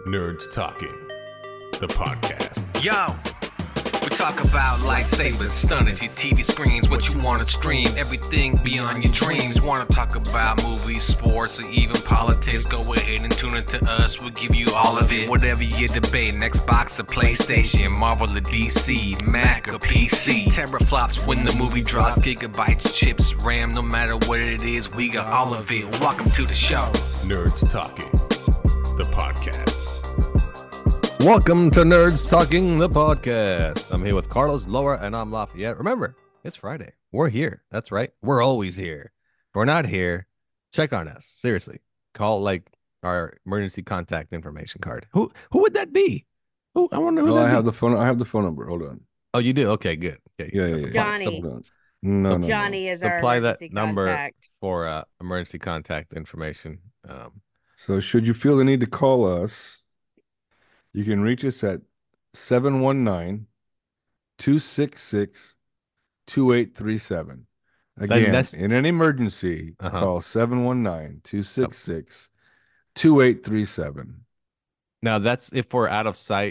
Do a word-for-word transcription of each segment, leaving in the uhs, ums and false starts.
Nerds Talking, the podcast. Yo, we talk about lightsabers, stunning your T V screens, what you want to stream, everything beyond your dreams. Want to talk about movies, sports, or even politics? Go ahead and tune into us. We'll give you all of it. Whatever you're debating, Xbox or PlayStation, Marvel or D C, Mac or P C. Teraflops when the movie drops, gigabytes, chips, RAM, no matter what it is, we got all of it. Welcome to the show. Nerds Talking, the podcast. Welcome to Nerds Talking, the podcast. I'm here with Carlos, Laura, and I'm Lafayette. Remember, it's Friday. We're here. That's right. We're always here. If we're not here, check on us. Seriously. Call, like, our emergency contact information card. Who who would that be? Who I wonder who Oh, that I have be. the phone. I have the phone number. Hold on. Oh, you do? Okay, good. Okay. Yeah, yeah, Supply- yeah. Johnny. Hold on. No, So no, Johnny no. is our Supply that emergency number contact. for uh, emergency contact information. Um, So, should you feel the need to call us, you can reach us at seven one nine, two six six, two eight three seven. Again, that's- in an emergency, Uh-huh. call seven one nine, two six six, two eight three seven. now, that's if we're out of sight.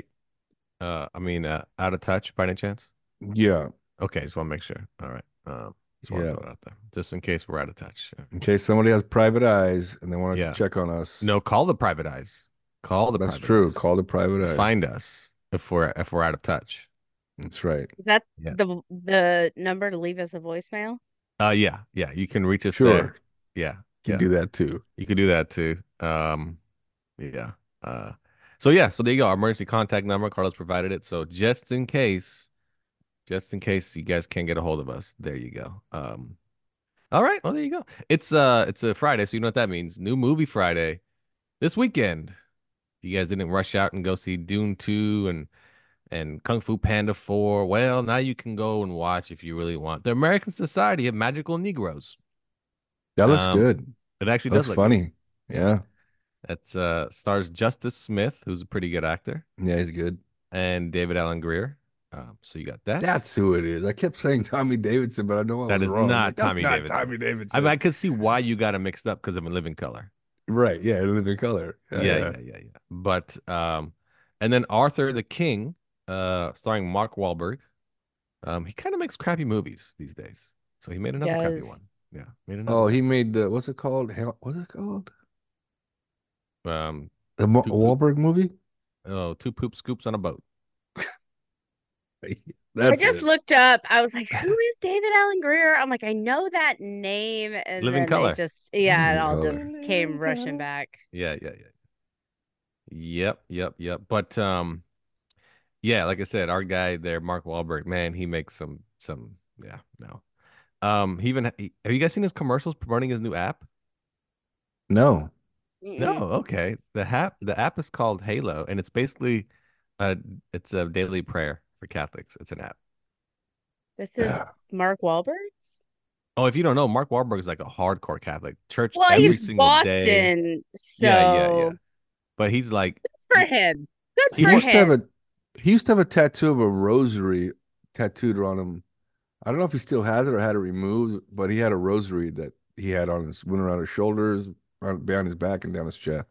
Uh, I mean, uh, out of touch by any chance? Yeah, Okay, just want to make sure. All right. Um, just want to Yeah. throw it out there, just in case we're out of touch. Yeah. in case somebody has private eyes and they want to Yeah. check on us. No, call the private eyes. Call the that's private true. eyes. Call the private eye. Find us if we're if we're out of touch. That's right. Is that Yeah. the the number to leave us a voicemail? Uh, yeah, yeah. You can reach us Sure. there. Yeah, You yeah. can do that too. You can do that too. Um, yeah. Uh, so yeah. So there you go. Our emergency contact number. Carlos provided it. So just in case, just in case you guys can't get a hold of us, there you go. Um, all right. Well, there you go. It's uh, it's a Friday, so you know what that means. New movie Friday this weekend. If you guys didn't rush out and go see Dune two and and Kung Fu Panda four, well, now you can go and watch if you really want. The American Society of Magical Negroes. That looks Um, good. It actually Looks does look funny. good. Yeah. That's uh stars Justice Smith, who's a pretty good actor, Yeah, he's good. and David Allen Greer. Um, so you got that. That's who it is. I kept saying Tommy Davidson, but I know I That was is wrong. not Like, that's Tommy not Davidson. Tommy Davidson. I mean, I could see why you got it mixed up because of In Living Color. right. Yeah, in living color. Yeah, yeah, yeah, yeah, yeah. But um, and then Arthur the King, uh, starring Mark Wahlberg. Um, he kind of makes crappy movies these days, so he made another crappy Does. one. Yeah, made another. Oh, he made the what's it called? Hell, what's it called? um, The Mo- Two- Wahlberg movie. oh, two poop scoops on a boat. That's I just it. looked up. I was like, "Who is David Allen Greer?" I'm like, "I know that name," and Living then Color. it just yeah, it Living all Color. just came rushing back. Yeah, yeah, yeah. Yep, yep, yep. But um, yeah, like I said, our guy there, Mark Wahlberg, man, he makes some some yeah, no. Um, he even he, have you guys seen his commercials promoting his new app? No. No, Mm-mm. okay. The app the app is called Halo, and it's basically a it's a daily prayer for Catholics. It's an app. This is Yeah. Mark Wahlberg's. Oh, if you don't know, Mark Wahlberg is like a hardcore Catholic. Church Well, every he's single day. Boston, so Yeah, yeah, yeah. But he's like, good for him. Good He for He used to have him. a he used to have a tattoo of a rosary tattooed on him. I don't know if he still has it or had it removed, but he had a rosary that he had on his went around his shoulders, around, behind his back, and down his chest.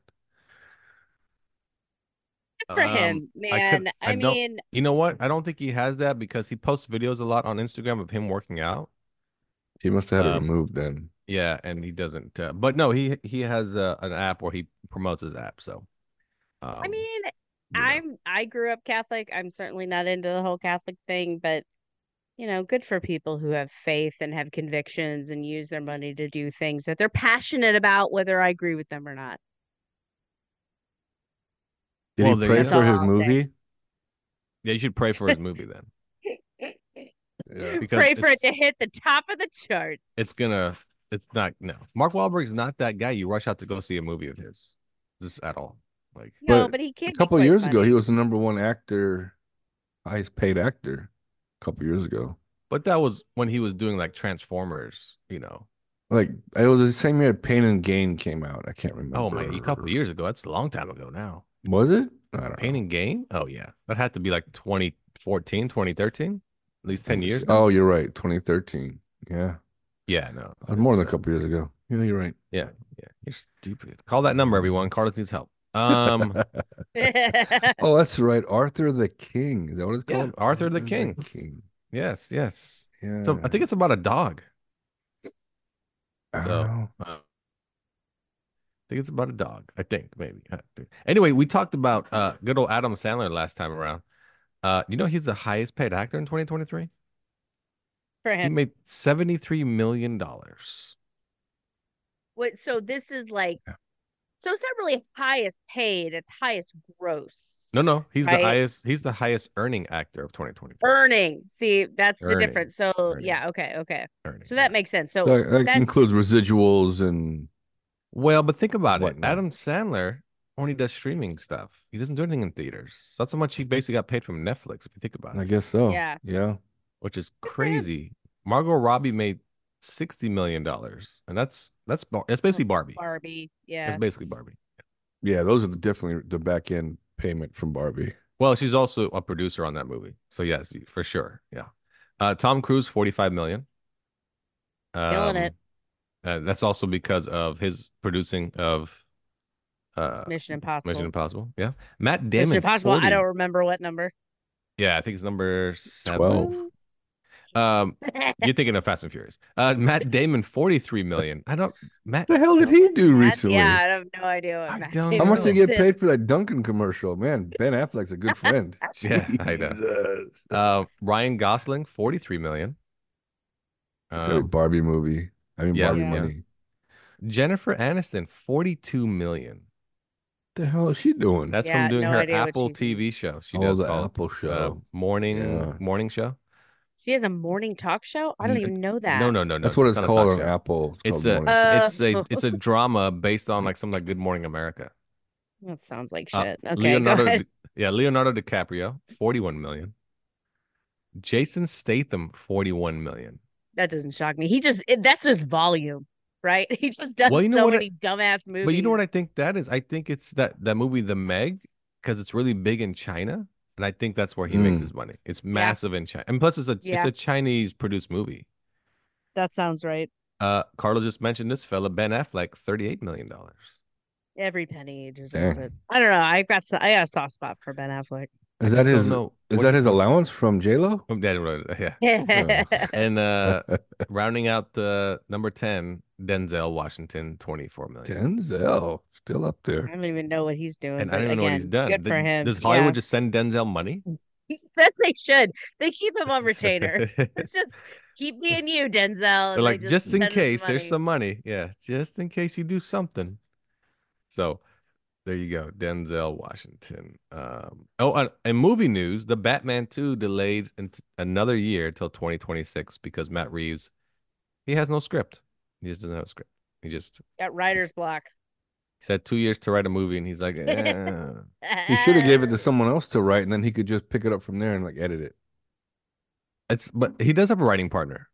Good for um, him, I could- man. I I, don't- mean, you know what? I don't think he has that because he posts videos a lot on Instagram of him working out. He must have had it Um, removed then. Yeah, and he doesn't. Uh, but no, he he has uh, an app where he promotes his app. So, um, I mean, you know. I'm I grew up Catholic. I'm certainly not into the whole Catholic thing, but you know, good for people who have faith and have convictions and use their money to do things that they're passionate about, whether I agree with them or not. Did well, he there pray you go. for his That's all I'll say. movie? Yeah, you should pray for his movie then. Yeah. Because Pray for it to it's- hit the top of the charts. It's gonna. It's not. No, Mark Wahlberg's not that guy. You rush out to go see a movie of his, just at all. Like, no, but but he A can't. couple years ago, he was the number one actor, highest paid actor. A couple years ago, but that was when he was doing like Transformers. You know. like it was the same year Pain and Gain came out. I can't remember. Oh my, a couple years ago. That's a long time ago now. Was it? I don't Pain know. and Gain. Oh yeah, that had to be like twenty fourteen, twenty thirteen. At least ten Let me years. see. now. Oh, you're right. twenty thirteen. Yeah, Yeah, no. that was more than a it's, uh, couple years ago. Yeah, you're right. Yeah, yeah. You're stupid. Call that number, everyone. Carlos needs help. Um, Oh, that's right. Arthur the King. Is that what it's yeah, called? Arthur the King. King. Yes, yes. Yeah. So I think it's about a dog. So Oh. uh, I think it's about a dog. I think maybe. I think. Anyway, we talked about uh good old Adam Sandler last time around. Uh, you know he's the highest paid actor in twenty twenty-three. For He him. made seventy-three million dollars. What? So this is like, so it's not really highest paid; it's highest gross. No, no, he's the Right? highest. He's the highest earning actor of twenty twenty-three. Earning. See, that's the Earning. difference. So Earning. yeah, okay, okay. Earning, So that yeah. makes sense. So That, that that includes residuals and Well, but think about it. Whatnot. Adam Sandler only does streaming stuff. He doesn't do anything in theaters. That's how much he basically got paid from Netflix, if you think about I it, guess so. Yeah. Yeah. which is Good for him. crazy. Margot Robbie made sixty million dollars, and that's that's Bar- that's basically Barbie. Barbie. That's Yeah. basically Barbie. Yeah, those are the, definitely the back end payment from Barbie. Well, she's also a producer on that movie, so yes, for sure. Yeah. Uh, Tom Cruise, forty-five million. Killing it. Um, uh, that's also because of his producing of uh, Mission Impossible. Mission Impossible. Yeah. Matt Damon, Mission Impossible. forty. I don't remember what number. Yeah, I think it's number seven. twelve. Um, you're thinking of Fast and Furious. Uh, Matt Damon, forty-three million. I don't. Matt. What the hell did he do Matt- recently? Yeah, I have no idea what I Matt don't How Damon much did he was get in. paid for that Duncan commercial? Man, Ben Affleck's a good friend. Yeah, I know. Jesus. Uh, Ryan Gosling, forty-three million. It's a Um, Barbie movie. I mean, yeah, Barbie yeah. money. Jennifer Aniston, forty-two million. What the hell is she doing? That's Yeah, from doing no her idea what Apple she's in. T V show. She Oh, does the called, Apple uh, show. morning Yeah. morning show. She has a morning talk show? I don't N- even know that. No, no, no, no. That's what it's not a called talk on show. Apple. It's called a Morning Uh, it's a it's a drama based on like something like Good Morning America. That sounds like Uh, shit. Okay, Leonardo, go ahead. Di- yeah, Leonardo DiCaprio, forty-one million. Jason Statham, forty-one million. That doesn't shock me. He just it, that's just volume, right? He just does Well, you know so what I- many dumbass movies. But you know what I think that is? I think it's that that movie The Meg, because it's really big in China, and I think that's where he makes Mm. his money. It's massive in China, and plus it's a Yeah. it's a Chinese produced movie. That sounds right. Uh, Carlos just mentioned this fella Ben Affleck, thirty-eight million dollars. Every penny deserves Dang. it. I don't know. I got s- I got a soft spot for Ben Affleck. Is that his? Know Is what that he- his allowance from J Lo? Oh, that- yeah. Yeah. And uh, rounding out the number ten, Denzel Washington, twenty-four million. Denzel still up I there. don't even know what he's doing. And I but don't even know what he's again, done. Good Th- for him. Does Hollywood Yeah. just send Denzel money? That they should. They keep him on retainer. It's just keep being you, Denzel. They're and like, they just in send him case, money. there's some money. Yeah, just in case you do something. So there you go, Denzel Washington. Um, oh, uh, in movie news, the Batman two delayed into another year till twenty twenty-six because Matt Reeves, he has no script. He just doesn't have a script. He just Got writer's block. said two years to write a movie, and he's like, eh. He should have gave it to someone else to write, and then he could just pick it up from there and like edit it. It's but he does have a writing partner.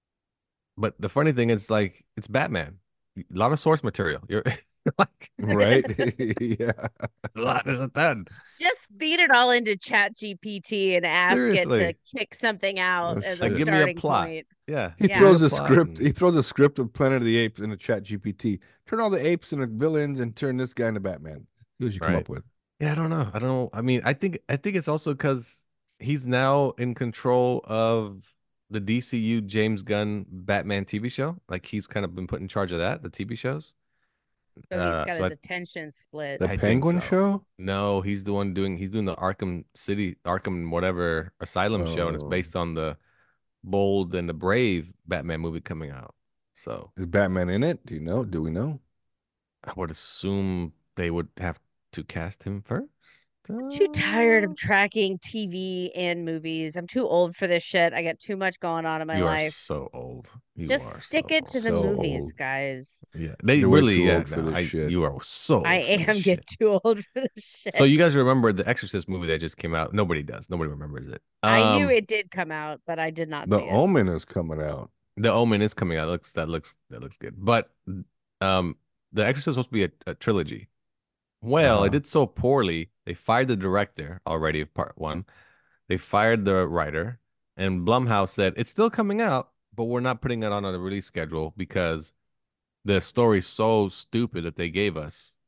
But the funny thing is, like, it's Batman. A lot of source material. You're like, Right? Yeah. a lot is done. Just feed it all into Chat G P T and ask it Seriously. to kick something out Oh, as shit. a Give me a starting plot. point. Yeah. He Yeah. throws Give a me plot script. and- He throws a script of Planet of the Apes in a Chat G P T. Turn all the apes into villains and turn this guy into Batman. See what you come Right. up with. Yeah, I don't know. I don't know. I mean, I think I think it's also because he's now in control of the D C U James Gunn Batman T V show. Like he's kind of been put in charge of that, the T V shows. So he's Uh, got so his I- attention split. The I think Penguin so. show? No, he's the one doing he's doing the Arkham City, Arkham whatever Asylum show, and it's Oh. based on the Bold and the Brave Batman movie coming out. So Is Batman in it? Do you know? Do we know? I would assume they would have to cast him first. I'm too tired Uh, of tracking T V and movies. I'm too old for this shit. I got too much going on in my You are life. so old. You Just are stick so it to the So movies, old. guys. old. Yeah, they You're way really too yeah. old for no, this I- shit. You are so. Old I for am this getting shit. too old for this shit. So you guys remember the Exorcist movie that just came out? Nobody does. Nobody remembers it. I knew Um, it did come out, but I did not The see it. Omen is coming out. The Omen is coming out. Looks that looks that looks good. But um, the Exorcist is supposed to be a, a trilogy. Well, Uh-huh. it did so poorly. They fired the director already of part one. They fired the writer, and Blumhouse said it's still coming out, but we're not putting it on a release schedule because the story's so stupid that they gave us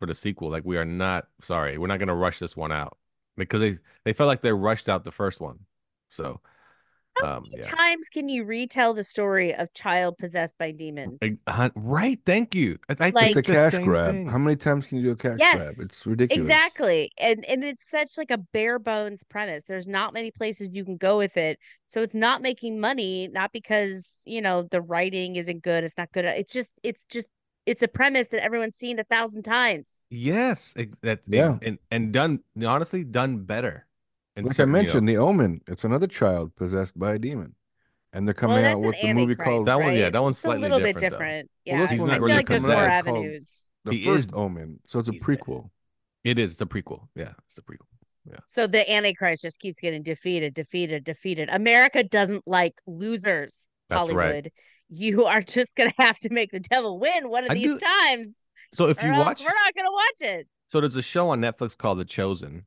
for the sequel. Like we are not sorry, we're not gonna rush this one out because they they felt like they rushed out the first one. So, How um, many yeah, times can you retell the story of child possessed by demon? Ex- uh, right. Thank you. I, I Like It's a think the cash same grab. thing. How many times can you do a cash grab? Yes, It's ridiculous. exactly. And and it's such like a bare bones premise. There's not many places you can go with it. So it's not making money, not because, you know, the writing isn't good, it's not good. It's just it's just it's a premise that everyone's seen a thousand times. Yes, ex- that ex- Yeah. and and done honestly done better. In Like I certain, you know, mentioned, The Omen. It's another child possessed by a demon, and they're Well, coming out that's an with the movie antichrist, called. that one, yeah, right? that one's It's a slightly little bit different though. different. Well, Yeah. this He's one I not feel really like there's more coming out possessed. is called avenues. The He First is. Omen, so it's a He's prequel. It is the prequel. Yeah, it's the prequel. Yeah, So the Antichrist just keeps getting defeated, defeated, defeated. America doesn't like losers, that's right. Hollywood. You are just gonna have to make the devil win one of I these do. times, So if or you else watch, we're not gonna watch it. so there's a show on Netflix called The Chosen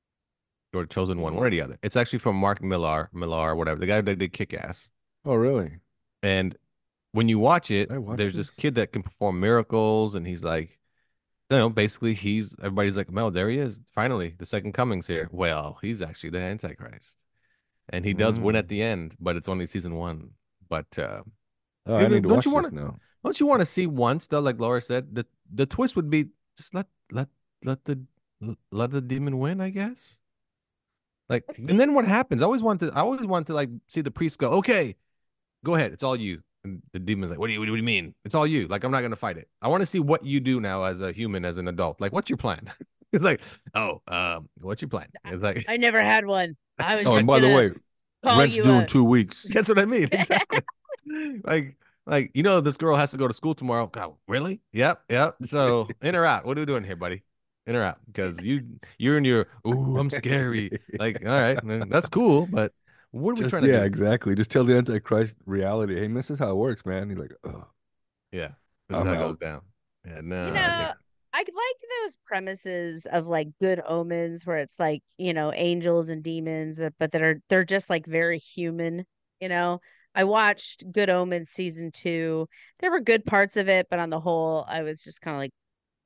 or The Chosen One, one or the other. It's actually from Mark Millar, Millar, whatever, the guy that did Kick Ass. Oh, really? And when you watch it, I watched there's this? this kid that can perform miracles, and he's like, you know, basically he's everybody's like, Mel, there he is. Finally, the second coming's here. Well, he's actually the Antichrist. And he does win at Mm. the end, but it's only season one. But uh Oh, I don't need to watch you this want to now. don't you want to see once though, like Laura said, the the twist would be just let let let the let the demon win, I guess. Like, I've and seen then what happens? I always want to I always want to like see the priest go, okay, go ahead, it's all you. And the demon's like, what do you what do you mean? It's all you. Like, I'm not gonna fight it. I want to see what you do now as a human, as an adult. Like, what's your plan? It's like, oh, um, what's your plan? It's like I never had one. I was Oh, and just by the gonna way, call rent's you due a in two weeks. that's what I mean. Exactly. like like you know, this girl has to go to school tomorrow. God, really? Yep, yep. So in or out? What are we doing here, buddy? In or out? Because you you're in your ooh, I'm scary. Like, all right, man, that's cool, but what are we Just trying to yeah, do? exactly. Just tell the Antichrist reality. Hey, this is how it works, man. He's like, oh, Yeah, this is I'm how it goes out. down. Yeah, You no, I know, think I like those premises of like good omens where it's like, you know, angels and demons, that- but that are they're just like very human, you know. I watched Good Omens season two. There were good parts of it, but on the whole, I was just kind of like,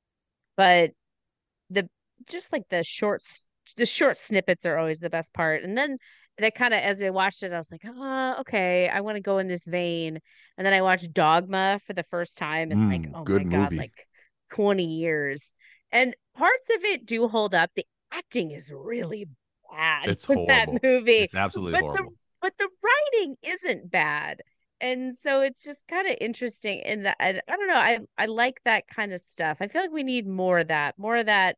but the just like the shorts the short snippets are always the best part. And then that kind of as I watched it, I was like, oh, okay, I want to go in this vein. And then I watched Dogma for the first time in like, Mm, oh my good God, movie. like twenty years. And parts of it do hold up. The acting is really bad it's in that horrible. movie. It's absolutely But the horrible. but the writing isn't bad. And so it's just kind of interesting in that I, I don't know. I I like that kind of stuff. I feel like we need more of that, more of that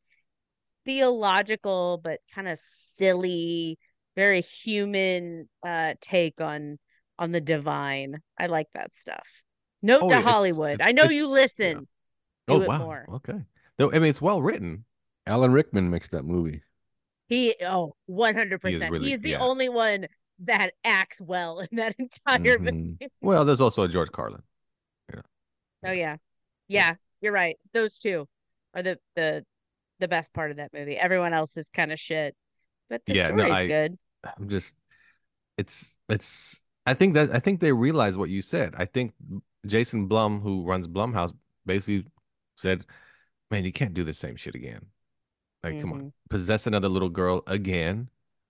theological but kind of silly, very human uh take on on the divine. I like that stuff. Note Oh, to yeah, it's Hollywood. it, I know you it's yeah. listen. Oh Do it wow. more. Okay. Though I mean, it's well written. Alan Rickman makes that movie. He oh He is one hundred percent. really He is the yeah. only one that acts well in that entire Mhm. movie. Well, there's also a George Carlin. You know. Oh yeah. Yeah. Yeah, you're right. Those two are the the the best part of that movie. Everyone else is kind of shit, but the Yeah, no, story's I good. I'm just it's it's I think that I think they realize what you said. I think Jason Blum, who runs Blumhouse, basically said, "Man, you can't do the same shit again. Like, come on, Mhm. possess another little girl again.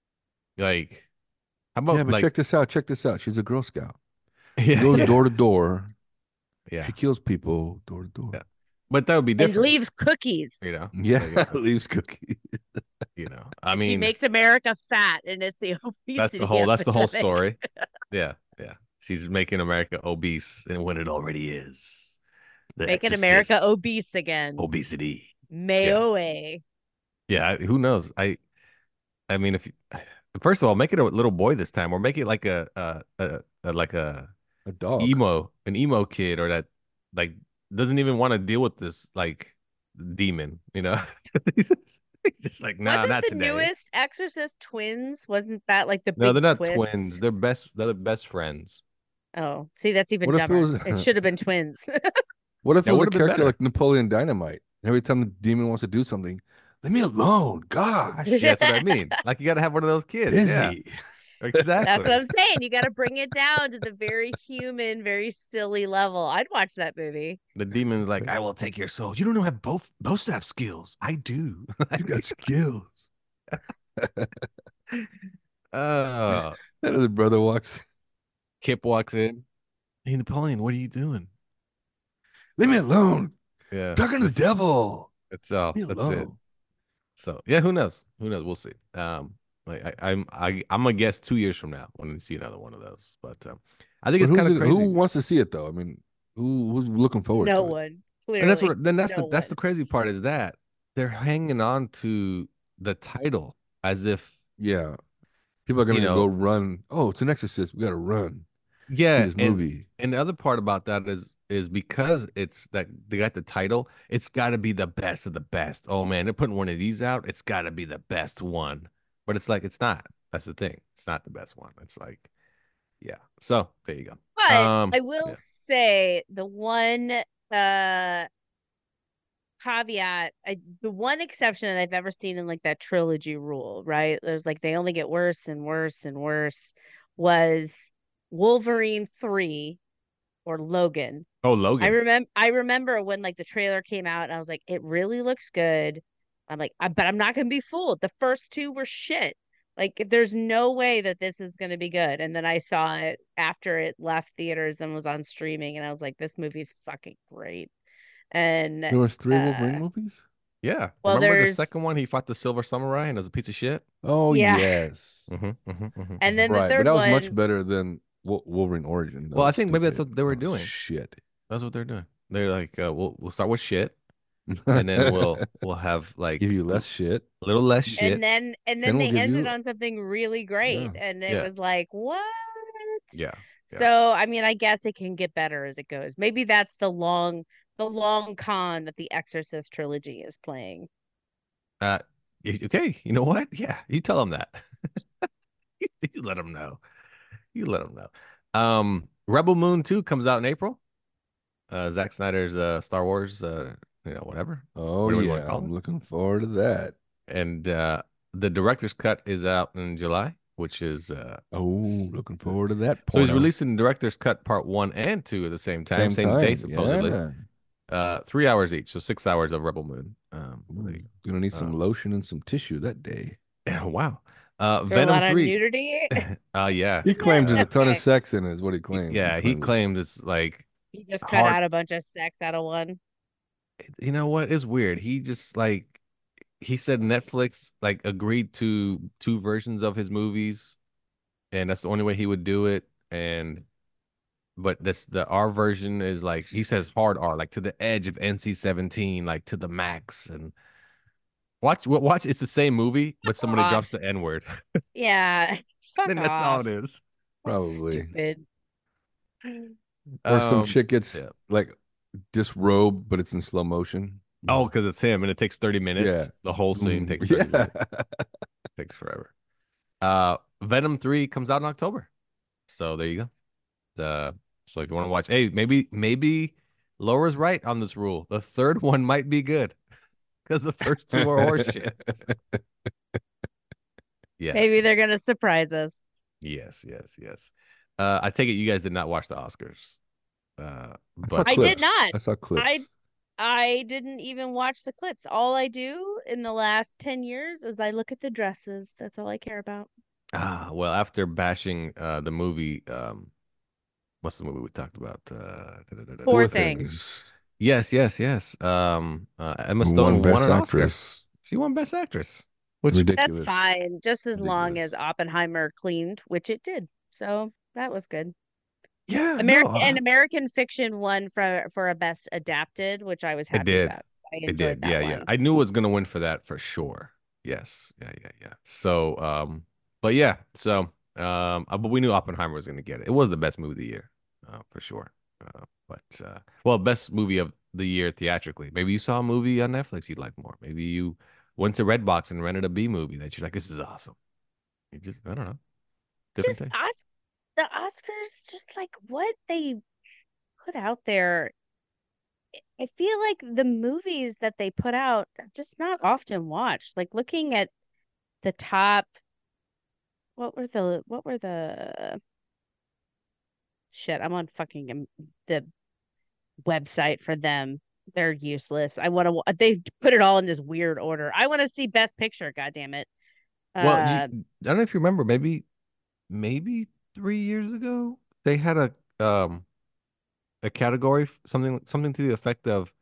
Like, how about Yeah, but like, check this out. Check this out. She's a Girl Scout. She yeah, goes yeah, door to door. yeah, She kills people door to door. yeah. But that would be And different, leaves cookies. you know. Yeah, Like, it's- leaves cookie. you know. I And she mean, makes America fat, and it's the obesity. that's the whole that's the whole epidemic. story. Yeah, yeah. She's making America obese, and when it already is, the Making America Exorcist, obese again. obesity. Mayo. Yeah, I- who knows? I I mean, if you, first of all, make it a little boy this time, or make it like a a, a, a like a A dog. emo, an emo kid, or that like doesn't even want to deal with this like demon, you know? Just like, nah, Wasn't not the today. newest Exorcist twins? Wasn't that like the big No, they're not twist? twins. They're best. They're the best friends. Oh, see, that's even What if it dumber. was- It should have been twins. What if That it was a would've been character better. like Napoleon Dynamite? Every time the demon wants to do something, leave me alone. Gosh. Yeah, that's what I mean. Like you got to have one of those kids. Yeah. Busy. Exactly. That's what I'm saying. You got to bring it down to the very human, very silly level. I'd watch that movie. The demon's like, I will take your soul. You don't have both both have skills. I do. You got skills. uh That other brother walks. Kip walks in. Hey Napoleon, what are you doing? Leave me alone. Yeah. Talking to the devil. That's all. Leave me That's it. alone. So yeah, who knows? Who knows? We'll see. Um, like I, I'm I I'm gonna guess two years from now when we see another one of those. But um, I think But it's who's kind of it- crazy. Who wants to see it though? I mean, who who's looking forward No to it? one. Clearly. And that's what then that's no the that's one. the crazy part is that they're hanging on to the title as if Yeah. People are gonna You know- go run. Oh, it's an exorcist. We gotta run. See yeah, this and movie. and the other part about that is is because it's that they got the title, it's got to be the best of the best. Oh man, they're putting one of these out. It's got to be the best one. But it's like it's not. That's the thing. It's not the best one. It's like, yeah. So there you go. But Um, I will yeah. say the one uh caveat, I, the one exception that I've ever seen in like that trilogy rule, right? There's like they only get worse and worse and worse, was Wolverine three or Logan. Oh, I Logan. remember I remember when like the trailer came out and I was like, it really looks good. I'm like, I, but I'm not gonna be fooled. The first two were shit. Like, there's no way that this is gonna be good. And then I saw it after it left theaters and was on streaming, and I was like, this movie's fucking great. And There was three uh, Wolverine movies. Yeah. well, Remember the there's second one? He fought the Silver Samurai and was a piece of shit. Oh Yeah. yes. Mm-hmm, mm-hmm, mm-hmm. and then the Right, but third that was one. much better than Wo- Wolverine Origin. That Well, I was think maybe that's stupid. what they were Oh, doing. Shit. That's what they're doing. They're like, uh, we'll we'll start with shit, and then we'll we'll have like give you less shit. a little less shit. and then and Then then we'll they give ended you- on something really great, Yeah. and it Yeah. was like, what? Yeah. Yeah. So I mean, I guess it can get better as it goes. Maybe that's the long the long con that the Exorcist trilogy is playing. Uh, y- okay. You know what? Yeah, you tell them that. you, you let them know. You let them know. Um, Rebel Moon two comes out in April. Uh, Zack Snyder's uh Star Wars, uh, you know, whatever. Oh What do we wanna yeah, call I'm it? looking forward to that. And uh, the director's cut is out in July, which is uh, Oh, looking forward to that. so he's porno. releasing director's cut part one and two at the same time, same, same, day time. supposedly. Yeah. Uh, three hours each, so six hours of Rebel Moon. Um, Ooh, there you gonna need some Uh, lotion and some tissue that day. go. Wow. Uh, Is there a Venom lot of three. nudity? uh, yeah. He claims there's a ton of Okay. sex in it. Is what he claims. Yeah, he claimed it's like, You just cut Hard- out a bunch of sex out of one. you know what? It's weird. He just like he said Netflix like agreed to two versions of his movies, and that's the only way he would do it. And but this the R version is like he says hard R, like to the edge of N C seventeen, like to the max. And watch watch it's the same movie, but somebody drops off. the N word. Yeah. Fuck And that's all off. it is. Probably. Stupid. Or some Um, chick gets yeah. like disrobed, but it's in slow motion. Oh, because it's him and it takes thirty minutes. Yeah. The whole scene Mm, takes thirty yeah. minutes. Takes forever. Uh Venom three comes out in October. So there you go. The so if you want to watch, hey, maybe maybe Laura's right on this rule. The third one might be good. Because the first two are horseshit. Yes. Maybe they're gonna surprise us. Yes, yes, yes. Uh I take it you guys did not watch the Oscars. Uh I saw but I did clips. not. I saw clips. I I didn't even watch the clips. All I do in the last ten years is I look at the dresses. That's all I care about. ah well after bashing uh the movie, um what's the movie we talked about? Uh da-da-da-da-da. Poor Poor Things. Yes, yes, yes. Um, uh, Emma Who Stone won won, Best an Oscar. Actress. She won Best Actress, which Ridiculous. That's fine, just as long Ridiculous. as Oppenheimer cleaned, which it did. So that was good. yeah, American no, and uh, American Fiction won for for a best adapted, which I was It happy did. about. I it enjoyed did. that Yeah, one. yeah. I knew it was gonna win for that for sure. Yes, yeah, yeah, yeah. So, um, but yeah, so um, uh, but we knew Oppenheimer was gonna get it. It was the best movie of the year, uh, for sure. Uh, but uh, well, best movie of the year theatrically. Maybe you saw a movie on Netflix you'd like more. Maybe you went to Redbox and rented a B movie that you're like, this is awesome. You just, I don't know. Different Just taste. Os- the Oscars, just like what they put out there. I feel like the movies that they put out are just not often watched. Like looking at the top What were the what were the shit? I'm on fucking um, the website for them. They're useless. I want to. They put it all in this weird order. I want to see Best Picture. God damn it. Well, you, Uh, I don't know if you remember, maybe maybe three years ago, they had a um a category, f- something something to the effect of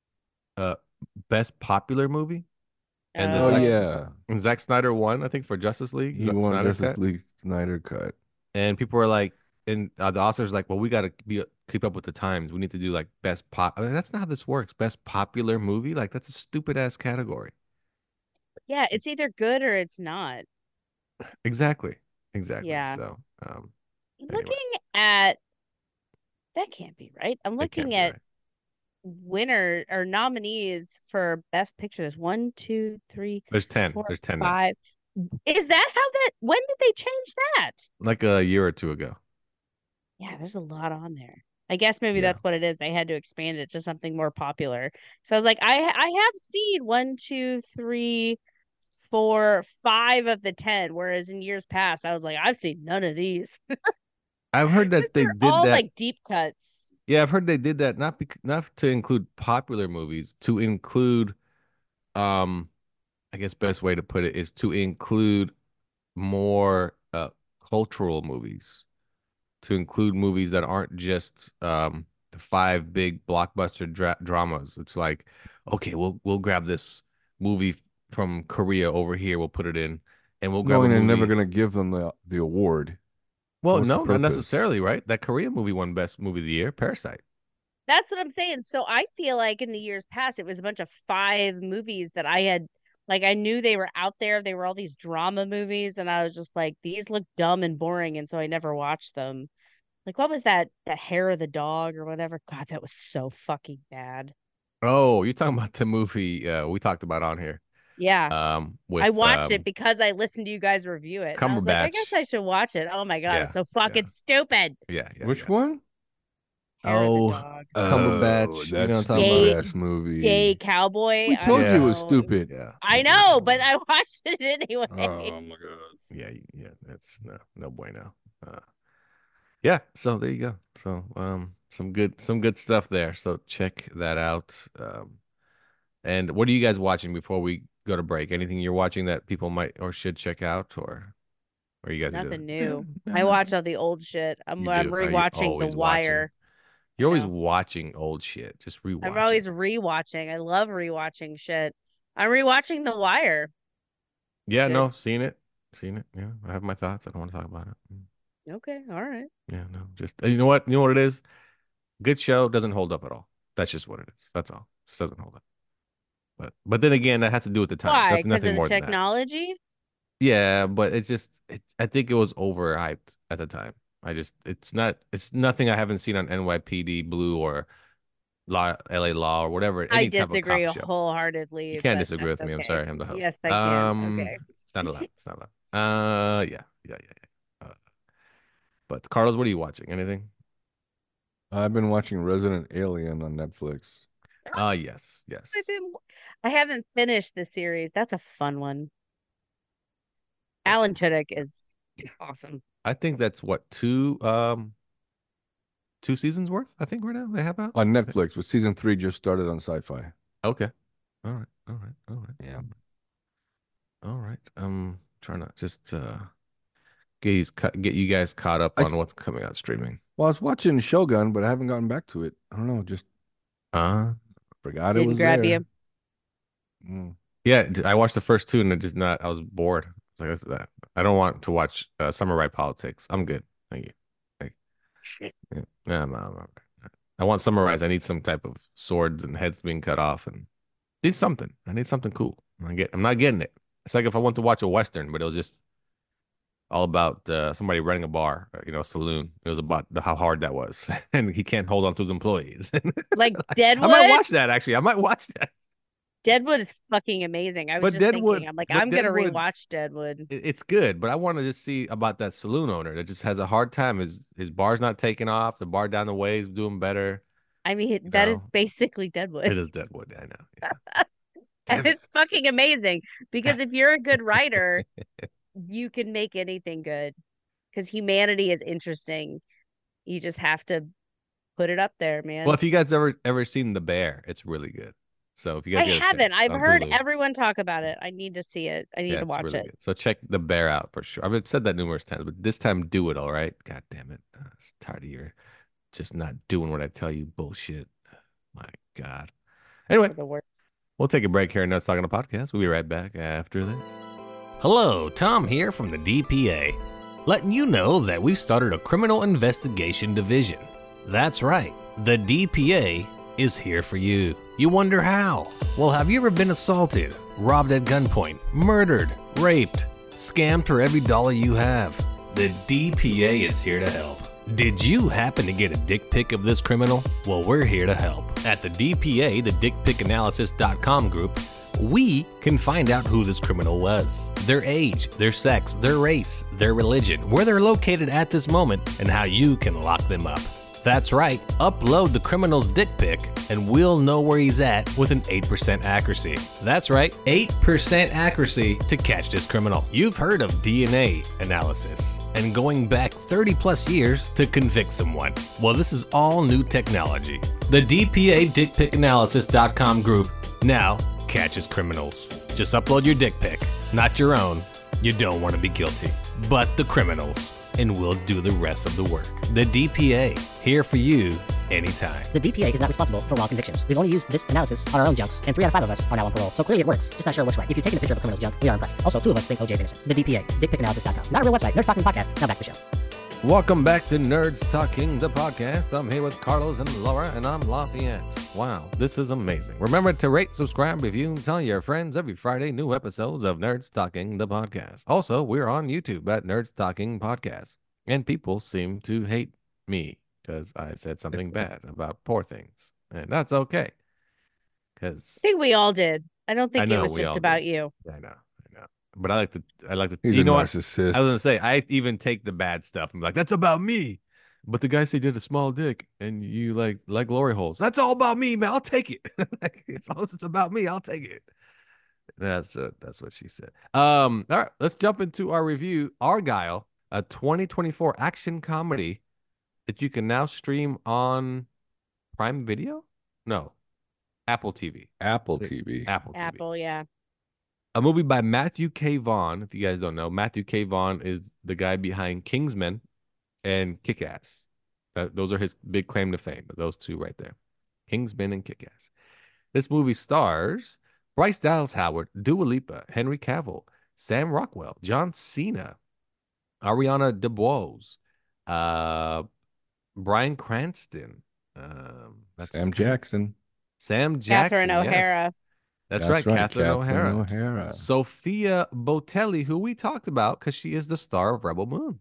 uh best popular movie, and the Oh Zack oh, S- yeah, and Zack Snyder won, I think, for Justice League, he Z- won Snyder Justice Cut, League Snyder cut. and people were like, and uh, the Oscars like, well, we got to be keep up with the times. We need to do like best pop. I mean, that's not how this works. Best popular movie, like that's a stupid ass category. yeah. It's either good or it's not. Exactly, exactly. Yeah. So, um, anyway, Looking at that can't be right. I'm it can't looking be at right. winner or nominees for Best Picture. There's one, two, three, There's ten. four, There's ten now. five. Is that how that? When did they change that? Like a year or two ago. Yeah, there's a lot on there. I guess maybe Yeah. that's what it is. They had to expand it to something more popular. So I was like, I I have seen one, two, three, four, five of the ten. Whereas in years past, I was like, I've seen none of these I've heard because that they they're did all that. like deep cuts. Yeah, I've heard they did that not bec not to include popular movies, to include um I guess best way to put it is to include more uh cultural movies, to include movies that aren't just um the five big blockbuster dra dramas. It's like, okay, we'll we'll grab this movie from Korea over here, we'll put it in, and we'll grab a Knowing they're never movie. gonna give them the the award. Well, What's the no, not purpose? necessarily, right? That Korea movie won Best Movie of the Year, Parasite. That's what I'm saying. So I feel like in the years past, it was a bunch of five movies that I had, like, I knew they were out there. They were all these drama movies. And I was just like, these look dumb and boring. And so I never watched them. Like, what was that? The Hair of the Dog or whatever? God, that was so fucking bad. Oh, you're talking about the movie uh, we talked about on here Yeah. um, I with watched it um, because I listened to you guys review it. And I was like, I guess Cumberbatch. I should watch it. Oh my God, it was Yeah, so yeah, fucking stupid. yeah, yeah, Which yeah. one? Hair of the Oh, Dog. Oh, Cumberbatch. You know that what I'm talking about? Gay, stupid ass gay movie. cowboy. We I told don't you it Yeah, was know. It stupid. was, yeah, I yeah. know, but I watched it anyway. Oh my god. Yeah, yeah. That's no, no bueno. Uh, yeah. So there you go. So um, some good, some good stuff there. So check that out. Um, and what are you guys watching before we go to break? Anything you're watching that people might or should check out, or or you guys are just Nothing eh, new. no, I watch nothing. all the old shit. I'm You I'm do. Are you rewatching The always watching? Wire. I You're always know. watching old shit. Just I'm rewatch it. always rewatching. I love rewatching shit. I'm rewatching The Wire. It's Yeah, good. no, seen it. Seen it. Yeah. I have my thoughts. I don't want to talk about it. Mm. Okay, all right. Yeah, no. Just you know what? You know what it is? Good show doesn't hold up at all. That's just what it is. That's all. Just doesn't hold up. But but then again, that has to do with the times. Why? Nothing Because nothing of the more than that. technology? Yeah, but it's just it, I think it was overhyped at the time. I just it's not it's nothing I haven't seen on N Y P D Blue or Law L A Law or whatever, I any type of disagree cop show. You wholeheartedly, can't but disagree that's with me. I'm okay. sorry, I'm the host. Yes, I can. Um, Okay. it's not allowed. It's not allowed. Uh, yeah, yeah, yeah, yeah. Uh, but Carlos, what are you watching? Anything? I've been watching Resident Alien on Netflix. Ah, yes, I've yes. been, I haven't finished the series. That's a fun one. Yeah. Alan Tudyk is awesome. I think that's what two um two seasons worth. I think right now they have out. On Netflix, but season three just started on Sci-Fi. Okay. All right. All right. All right. Yeah. All right. All right. I'm trying to just uh get you get you guys caught up I on s- what's coming out streaming. Well, I was watching Shogun, but I haven't gotten back to it. I don't know, just Uh forgot it Didn't was grab there. you. Mm. yeah, d- I watched the first two and it just not. I was bored. It's like, this is that. I don't want to watch uh, Samurai Politics. I'm good. Thank you. Thank you. Yeah, yeah, I'm, I'm, I'm- I want samurais. I need some type of swords and heads being cut off and need something. I need something cool. I get. I'm not getting it. It's like if I want to watch a western, but it was just all about uh, somebody running a bar, uh, you know, a saloon. It was about the, how hard that was, and he can't hold on to his employees. Like I Deadwood. might watch that actually. I might watch that. Deadwood is fucking amazing. I was But just Deadwood, thinking, I'm like, but I'm gonna Deadwood, rewatch Deadwood. it- it's good. But I want to just see about that saloon owner that just has a hard time. His his bar's not taking off. The bar down the way is doing better. I mean, You that is know, basically it Deadwood. is Deadwood. I know. Yeah. And Damn it. it's fucking amazing because if you're a good writer, you can make anything good because humanity is interesting. You just have to put it up there, man. Well, if you guys ever ever seen The Bear, it's really good. So if you I guys get a haven't. chance I've on heard Hulu, everyone talk about it. I need to see it. I need yeah, to it's watch really it. good. So check The Bear out for sure. I've said that numerous times, but this time do it, all right? God damn it. I'm tired of your just not doing what I tell you bullshit. My God. Anyway, For the worst. we'll take a break here and Nuts Talking the Podcast. We'll be right back after this. Hello, Tom here from the D P A, letting you know that we've started a criminal investigation division. That's right, the D P A is here for you. You wonder how? Well, have you ever been assaulted, robbed at gunpoint, murdered, raped, scammed for every dollar you have? The D P A is here to help. Did you happen to get a dick pic of this criminal? Well, we're here to help. At the D P A, the dick pic analysis dot com group, we can find out who this criminal was, their age, their sex, their race, their religion, where they're located at this moment, and how you can lock them up. That's right, upload the criminal's dick pic and we'll know where he's at with an eight percent accuracy. That's right, eight percent accuracy to catch this criminal. You've heard of D N A analysis and going back thirty plus years to convict someone. Well, this is all new technology. The D P A dick pic analysis dot com group now catches criminals. Just upload your dick pic, not your own. You don't want to be guilty, but the criminals, and we'll do the rest of the work. The D P A, here for you anytime. The D P A is not responsible for wrong convictions. We've only used this analysis on our own junks, and three out of five of us are now on parole. So clearly it works, just not sure which way. If you've taken a picture of a criminal's junk, we are impressed. Also, two of us think O J's innocent. The D P A, dick pic analysis dot com. Not a real website. Nerds Talking Podcast. Now back to the show. Welcome back to Nerds Talking, the podcast. I'm here with Carlos and Laura, and I'm Lafayette. Wow, this is amazing. Remember to rate, subscribe, review, and tell your friends every Friday new episodes of Nerds Talking, the podcast. Also, we're on YouTube at Nerds Talking Podcast, and people seem to hate me because I said something bad about poor things, and that's okay. Because I think we all did. I don't think I know it was we just all about did. you. I know, I know, but I like to, I like to. He's you a know what? narcissist. I was gonna say, I even take the bad stuff and be like, that's about me. But the guy said he did a small dick and you like like glory holes. That's all about me, man. I'll take it. As long as it's about me, I'll take it. That's uh, that's what she said. Um, all right, let's jump into our review. Argyle, a twenty twenty-four action comedy that you can now stream on Prime Video. No, Apple T V. Apple T V. Apple T V. Apple, yeah. A movie by Matthew K. Vaughn. If you guys don't know, Matthew K. Vaughn is the guy behind Kingsman and Kick-Ass. Uh, those are his big claim to fame. Those two right there. Kingsman and Kick-Ass. This movie stars Bryce Dallas Howard, Dua Lipa, Henry Cavill, Sam Rockwell, John Cena, Ariana DeBose, uh, Bryan Cranston. Um, that's Sam Jackson. Sam Jackson. Catherine yes. O'Hara. That's, right, Catherine, O'Hara. O'Hara. Sophia Botelli, who we talked about because she is the star of Rebel Moon.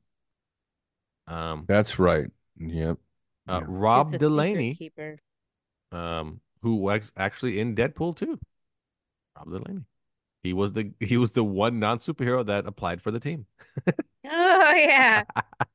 Um, That's right. Yep. uh, Yeah. Rob She's the secret Delaney, keeper. um, who was actually in Deadpool too. Rob Delaney. He was the he was the one non superhero that applied for the team. Oh yeah.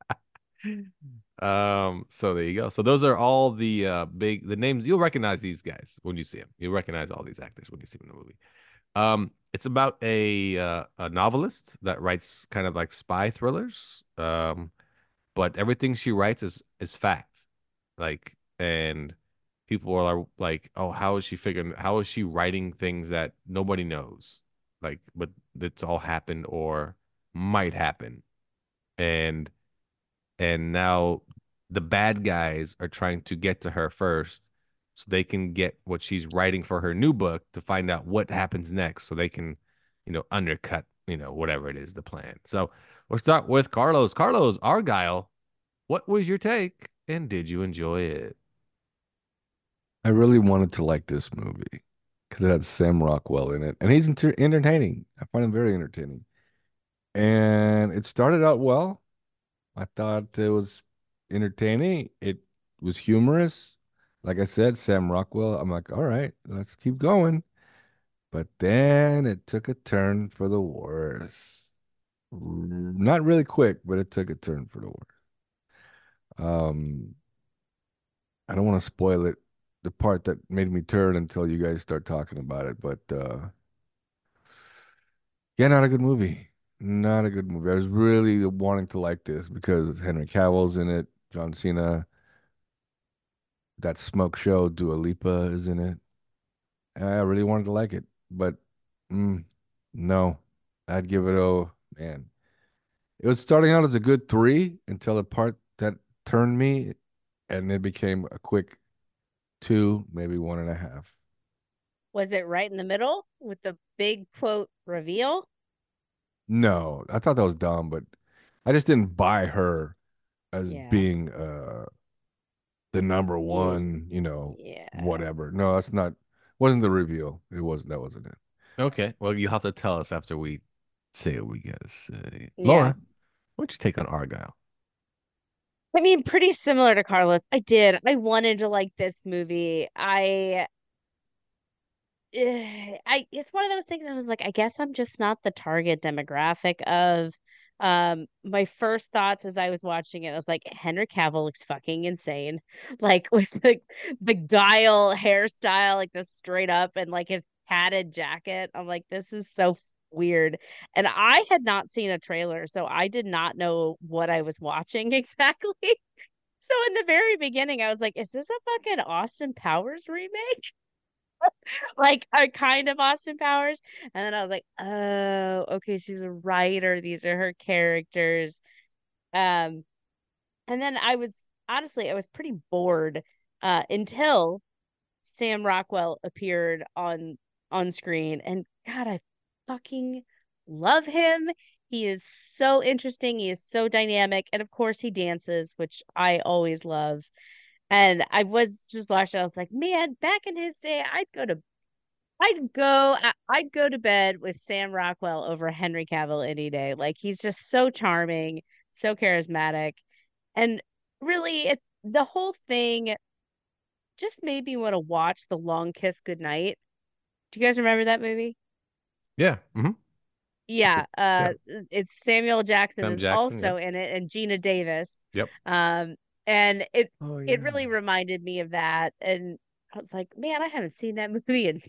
Um, so there you go. So those are all the uh big the names. You'll recognize these guys when you see them. You'll recognize all these actors when you see them in the movie. Um, it's about a uh, a novelist that writes kind of like spy thrillers. Um, but everything she writes is is fact. Like, and people are like, oh, how is she figuring? How is she writing things that nobody knows? Like, but it's all happened or might happen, and and now the bad guys are trying to get to her first so they can get what she's writing for her new book to find out what happens next so they can, you know, undercut, you know, whatever it is, the plan. So we'll start with Carlos. Carlos, Argyle, what was your take and did you enjoy it? I really wanted to like this movie because it had Sam Rockwell in it, and he's enter entertaining. I find him very entertaining. And it started out well. I thought it was entertaining. It was humorous. Like I said, Sam Rockwell, I'm like, all right, let's keep going. But then it took a turn for the worse. Not really quick, but it took a turn for the worse. Um, I don't want to spoil it, the part that made me turn until you guys start talking about it, but uh, yeah, not a good movie. Not a good movie. I was really wanting to like this because Henry Cavill's in it, John Cena, that smoke show, Dua Lipa is in it. I really wanted to like it, but mm, no, I'd give it a man. It was starting out as a good three until the part that turned me, and it became a quick two, maybe one and a half. Was it right in the middle with the big quote reveal? No, I thought that was dumb, but I just didn't buy her as Yeah. being uh the number one, you know, Yeah. whatever. No, that's not wasn't the reveal. It wasn't that wasn't it. Okay. Well, you have to tell us after we say what we gotta say. Yeah. Laura, what's your take on Argyle? I mean, pretty similar to Carlos. I did. I wanted to like this movie. I eh, I it's one of those things I was like, I guess I'm just not the target demographic of um my first thoughts as I was watching it, I was like, Henry Cavill looks fucking insane. Like with the the guile hairstyle, like the straight up and like his padded jacket. I'm like, this is so weird. And I had not seen a trailer, so I did not know what I was watching exactly. So in the very beginning, I was like, is this a fucking Austin Powers remake? Like a kind of Austin Powers. And then I was like, oh, okay, she's a writer. These are her characters. Um, and then I was honestly, I was pretty bored uh until Sam Rockwell appeared on on screen. And God, I fucking love him. He is so interesting. He is so dynamic. And of course he dances, which I always love. And I was just watching, I was like, man, back in his day, I'd go to I'd go I- I'd go to bed with Sam Rockwell over Henry Cavill any day. Like he's just so charming, so charismatic. And really it the whole thing just made me want to watch The Long Kiss Goodnight. Do you guys remember that movie? Yeah. Mm-hmm. Yeah, Yeah. uh it's Samuel Jackson Sam is Jackson. also Yep. in it and Gina Davis. Yep. Um and it Oh it yeah. really reminded me of that and I was like, man, I haven't seen that movie in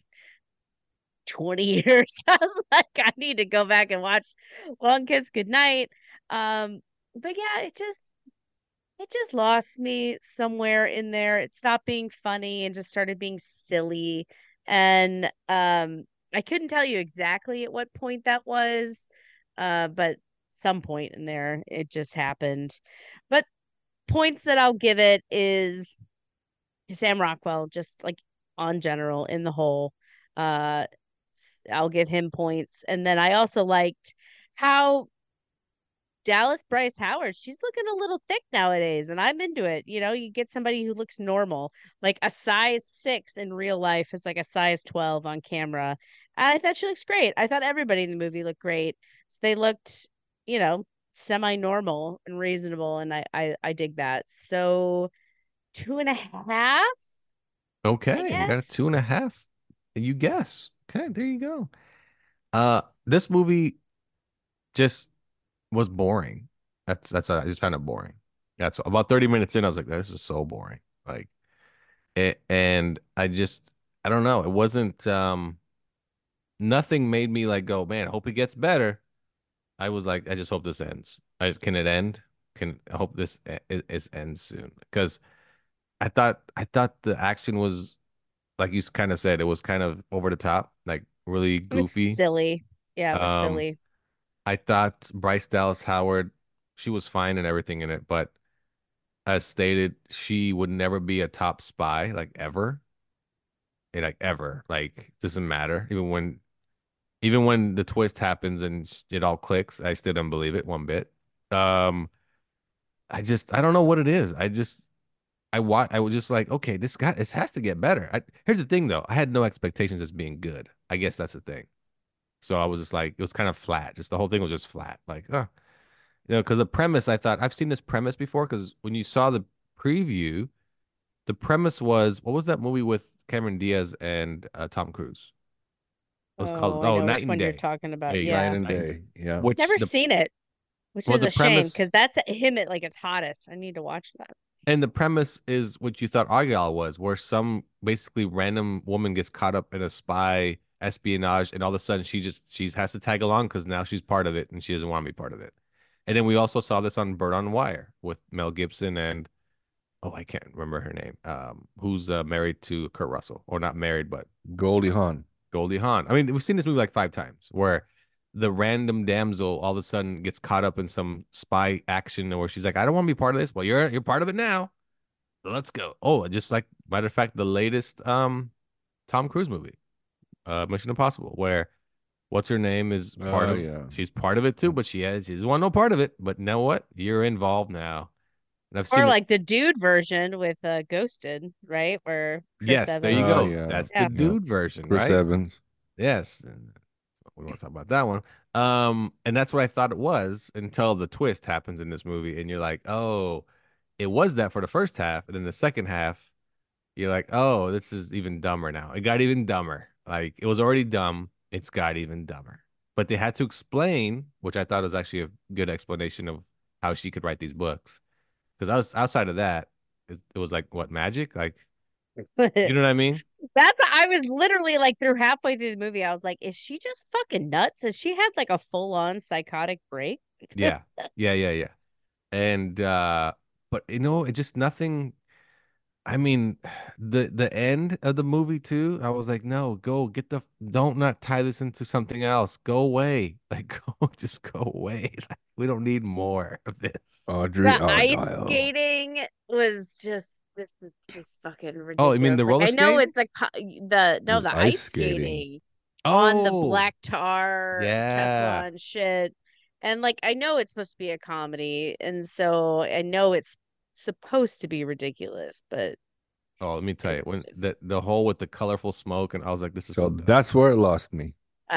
twenty years. I was like, I need to go back and watch Long Kiss Goodnight. Um, but yeah, it just it just lost me somewhere in there. It stopped being funny and just started being silly. And um I couldn't tell you exactly at what point that was, uh, but some point in there it just happened. But points that I'll give it is Sam Rockwell, just like on general in the whole. Uh, I'll give him points. And then I also liked how Dallas Bryce Howard, she's looking a little thick nowadays, and I'm into it. You know, you get somebody who looks normal, like a size six in real life is like a size twelve on camera. And I thought she looks great. I thought everybody in the movie looked great. So they looked, you know, semi-normal and reasonable, and I I, I dig that. So two and a half, I Okay. We got a two guess. and a half. You guess. Okay, there you go. Uh, this movie just was boring. That's that's I just found it boring. That's about thirty minutes in. I was like, this is so boring. Like it, and I just I don't know. It wasn't um nothing made me like go, man, I hope it gets better. I was like, I just hope this ends. I can it end? Can I hope this is, is ends soon? Because I thought I thought the action was like you kind of said, it was kind of over the top, like really It was goofy. silly. Yeah, it was Um, silly. I thought Bryce Dallas Howard, she was fine and everything in it, but as stated, she would never be a top spy, like ever. Eh, like ever. Like doesn't matter. Even when even when the twist happens and sh- it all clicks, I still don't believe it one bit. Um, I just I don't know what it is. I just I wa I was just like, okay, this guy this has to get better. I, here's the thing though, I had no expectations as being good. I guess that's the thing. So I was just like, it was kind of flat. Just the whole thing was just flat. Like, uh, you know, because the premise, I thought I've seen this premise before. Because when you saw the preview, the premise was what was that movie with Cameron Diaz and uh, Tom Cruise? It was Oh, called I Oh, know Night which and one you're Day. talking There about. you go, Night Yeah. and Night and day. Day. Yeah. Which Never the seen it, which well, is the a shame because premise that's him at like its hottest. I need to watch that. and the premise is what you thought Argyle was, where some basically random woman gets caught up in a spy espionage, and all of a sudden she just she has to tag along because now she's part of it and she doesn't want to be part of it. And then we also saw this on Bird on Wire with Mel Gibson and oh, I can't remember her name. Um, who's uh, married to Kurt Russell, or not married, but Goldie Hawn. Goldie Hawn. I mean, we've seen this movie like five times where the random damsel all of a sudden gets caught up in some spy action where she's like, I don't want to be part of this. Well, you're you're part of it now. Let's go. Oh, just like matter of fact, the latest um Tom Cruise movie, uh, Mission Impossible, where what's her name is part Oh, of yeah. she's part of it too, but she has she doesn't want no part of it. But you know what? You're involved now. And I've seen Or it- like the dude version with uh, Ghosted, right? Where Chris yes, there you Evans- go. Oh, yeah. That's Yeah. the dude version, Chris right? Evans. Yes. And we want to talk about that one. Um, and that's what I thought it was until the twist happens in this movie, and you're like, oh, it was that for the first half, and then the second half, you're like, oh, this is even dumber now. It got even dumber. Like it was already dumb. It's got even dumber. But they had to explain, which I thought was actually a good explanation of how she could write these books. Because I was outside of that, it, it was like what magic? Like you know what I mean? That's I was literally like through halfway through the movie, I was like, is she just fucking nuts? Has she had like a full on psychotic break? Yeah. Yeah, yeah, yeah. And uh but you know, it just nothing. I mean, the the end of the movie too, I was like, no, go get the don't not tie this into something else. Go away. Like go just go away. Like, we don't need more of this. Audrey The ice Argyle. skating was just this is just fucking ridiculous. Oh, you mean the Like, roller I know skate? it's a co- the no was the ice ice skating. skating on the Oh, black tar yeah. Teflon shit. And like I know it's supposed to be a comedy, and so I know it's supposed to be ridiculous, but Oh, let me tell you, it's when just the the hole with the colorful smoke, and I was like, this is so, So dumb. that's where it lost me.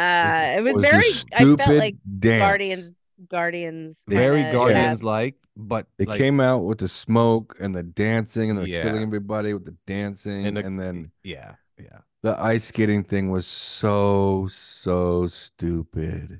uh is- it was Was the very I felt stupid like dance. Guardians Guardians very kinda, Guardians yeah. like, but It like, came out with the smoke and the dancing, and they're Yeah. killing everybody with the dancing, and, and, the, then yeah, yeah. the ice skating thing was so so stupid.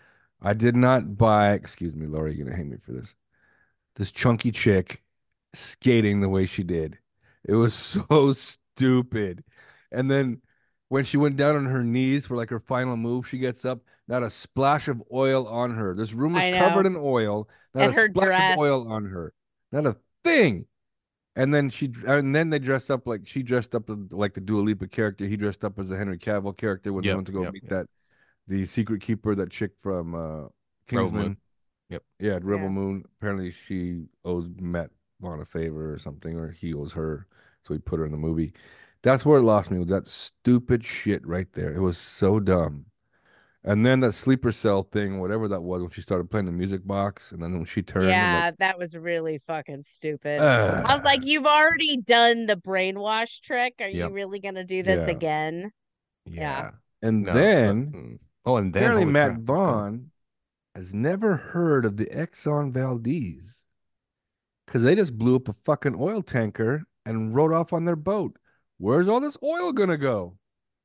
I did not buy. Excuse me, Laura, you're gonna hate me for this. This chunky chick skating the way she did. It was so stupid. And then when she went down on her knees for like her final move, she gets up, not a splash of oil on her. This room I is know. covered in oil, not And a her splash dress. of oil on her. Not a thing. And then she and then they dressed up like she dressed up like the Dua Lipa character. He dressed up as the Henry Cavill character when they Yep, went to go yep, meet yep. that the secret keeper, that chick from uh Rebel Kingsman. Moon. Yep. Yeah, Rebel Yeah. Moon. Apparently she owes Matt Vaughn a favor or something, or he owes her, so he put her in the movie. That's where it lost me, was that stupid shit right there. It was so dumb. And then that sleeper cell thing, whatever that was, when she started playing the music box, and then when she turned, I'm Yeah, like, that was really fucking stupid. "Ugh." I was like, you've already done the brainwash trick. Are Yep. you really gonna do this Yeah. again? Yeah. and No, then but- mm. oh, and then apparently holy Matt crap. Vaughn has never heard of the Exxon Valdez because they just blew up a fucking oil tanker and rode off on their boat. Where's all this oil gonna go?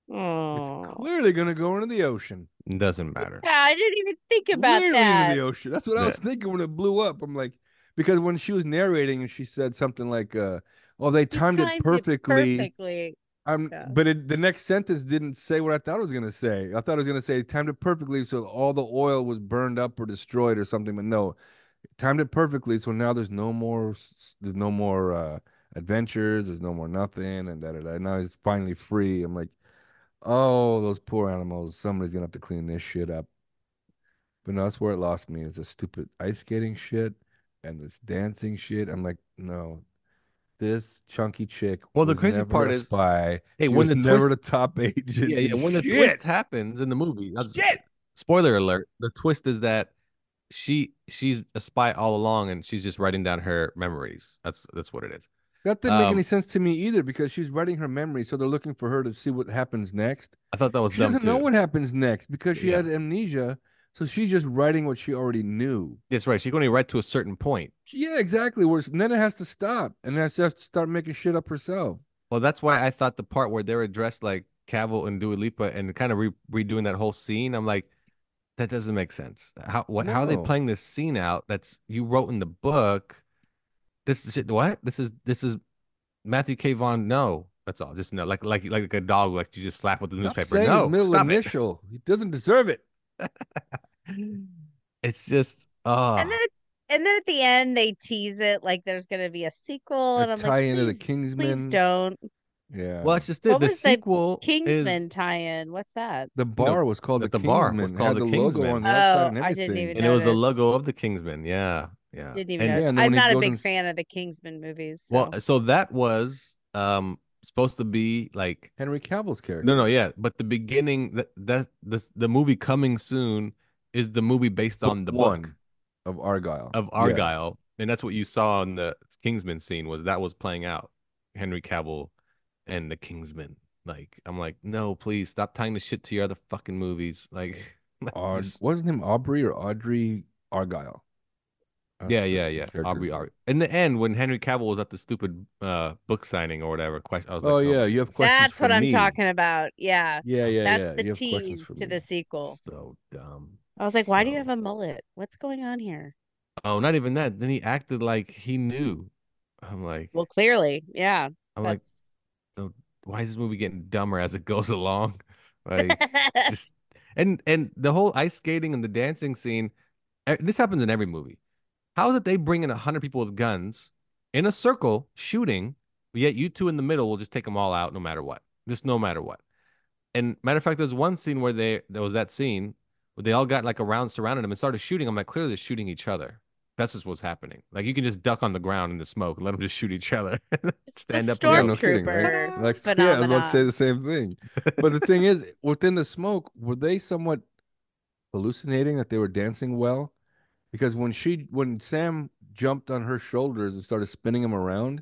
Oh, It's clearly gonna go into the ocean. It doesn't matter. yeah, I didn't even think about Clearly that. into the ocean. That's what I was thinking when it blew up. I'm like, because when she was narrating and she said something like, uh, "Oh, they He timed, timed it perfectly." perfectly. I'm, Yeah. but it, the next sentence didn't say what I thought it was gonna say. I thought it was gonna say timed it perfectly, so all the oil was burned up or destroyed or something. But no, timed it perfectly, so now there's no more, s- there's no more uh, adventures. There's no more nothing, and da da da. Now he's finally free. I'm like, oh, those poor animals. Somebody's gonna have to clean this shit up. But no, that's where it lost me. It's a stupid ice skating shit and this dancing shit. I'm like, no, this chunky chick. Well, the was crazy never part a is- spy. Hey, She when was the never twist- the top agent. Yeah, yeah. and When the shit. twist happens in the movie, that's- Shit. spoiler alert, the twist is that she she's a spy all along and she's just writing down her memories. That's that's what it is. That didn't make Um, any sense to me either because she's writing her memory, so they're looking for her to see what happens next. I thought that was She dumb doesn't too. know what happens next because she Yeah. had amnesia, so she's just writing what she already knew. That's right. She can only write to a certain point. Yeah, exactly. Where and then it has to stop, and then she has to start making shit up herself. Well, that's why I thought the part where they were dressed like Cavill and Dua Lipa and kind of re- redoing that whole scene, I'm like, that doesn't make sense. How what? How are they No. playing this scene out? That's you wrote in the book. This is shit. What? This is this is Matthew K. Vaughn. No, That's all. Just no, like like like a dog, like you just slap with the Stop newspaper. saying his No, middle stop it. initial. He doesn't deserve it. It's just And oh then it's, and then at the end they tease it like there's gonna be a sequel, A and I'm like, tie into the please, please Kingsman. don't. Yeah. well, it's just it. What The was the sequel Kingsman is tie-in? What's that? The you know, bar was called the that the bar was Kingsman. It called had the the logo on Kingsman, the outside Oh, and I didn't everything. even and it was the notice. logo of the Kingsman. Yeah, yeah. Didn't even And notice. Yeah, and then I'm when he not a goes big and fan of the Kingsman movies. So. well, so that was um supposed to be like Henry Cavill's character. no, no, yeah, but the beginning that that this the movie coming soon is the movie based Book on the one book of Argyle. of Yeah. Argyle, and that's what you saw in the Kingsman scene was that was playing out. Henry Cavill and the Kingsman. Like I'm like, no, please stop tying the shit to your other fucking movies. Like, like, Aud- just- wasn't him Aubrey or Audrey Argyle? That's yeah, the yeah, yeah. character's Aubrey, name. Aubrey. In the end, when Henry Cavill was at the stupid uh book signing or whatever, question, I was like, Oh yeah, you have questions That's for what I'm me. talking about. Yeah. Yeah, yeah, That's yeah. the You have questions tease for to me. the sequel. so dumb. I was like, why do you So- have a mullet? What's going on here? Oh, not even that. Then he acted like he knew. I'm like, Well, clearly, yeah. I'm like, That's so why is this movie getting dumber as it goes along? Like, just and and the whole ice skating and the dancing scene. eh, This happens in every movie. How is it they bring in a hundred people with guns in a circle shooting, but yet you two in the middle will just take them all out no matter what, just no matter what. And matter of fact, there's one scene where they there was that scene where they all got like around surrounded them and started shooting. I'm like, clearly they're shooting each other. That's just what's happening. Like you can just duck on the ground in the smoke and let them just shoot each other. It's Stand the up. Yeah, and no go. kidding, right? Stormtrooper Like, yeah, I was about to phenomena. say the same thing. But the thing is, within the smoke, were they somewhat hallucinating that they were dancing well? Because when she, when Sam jumped on her shoulders and started spinning him around,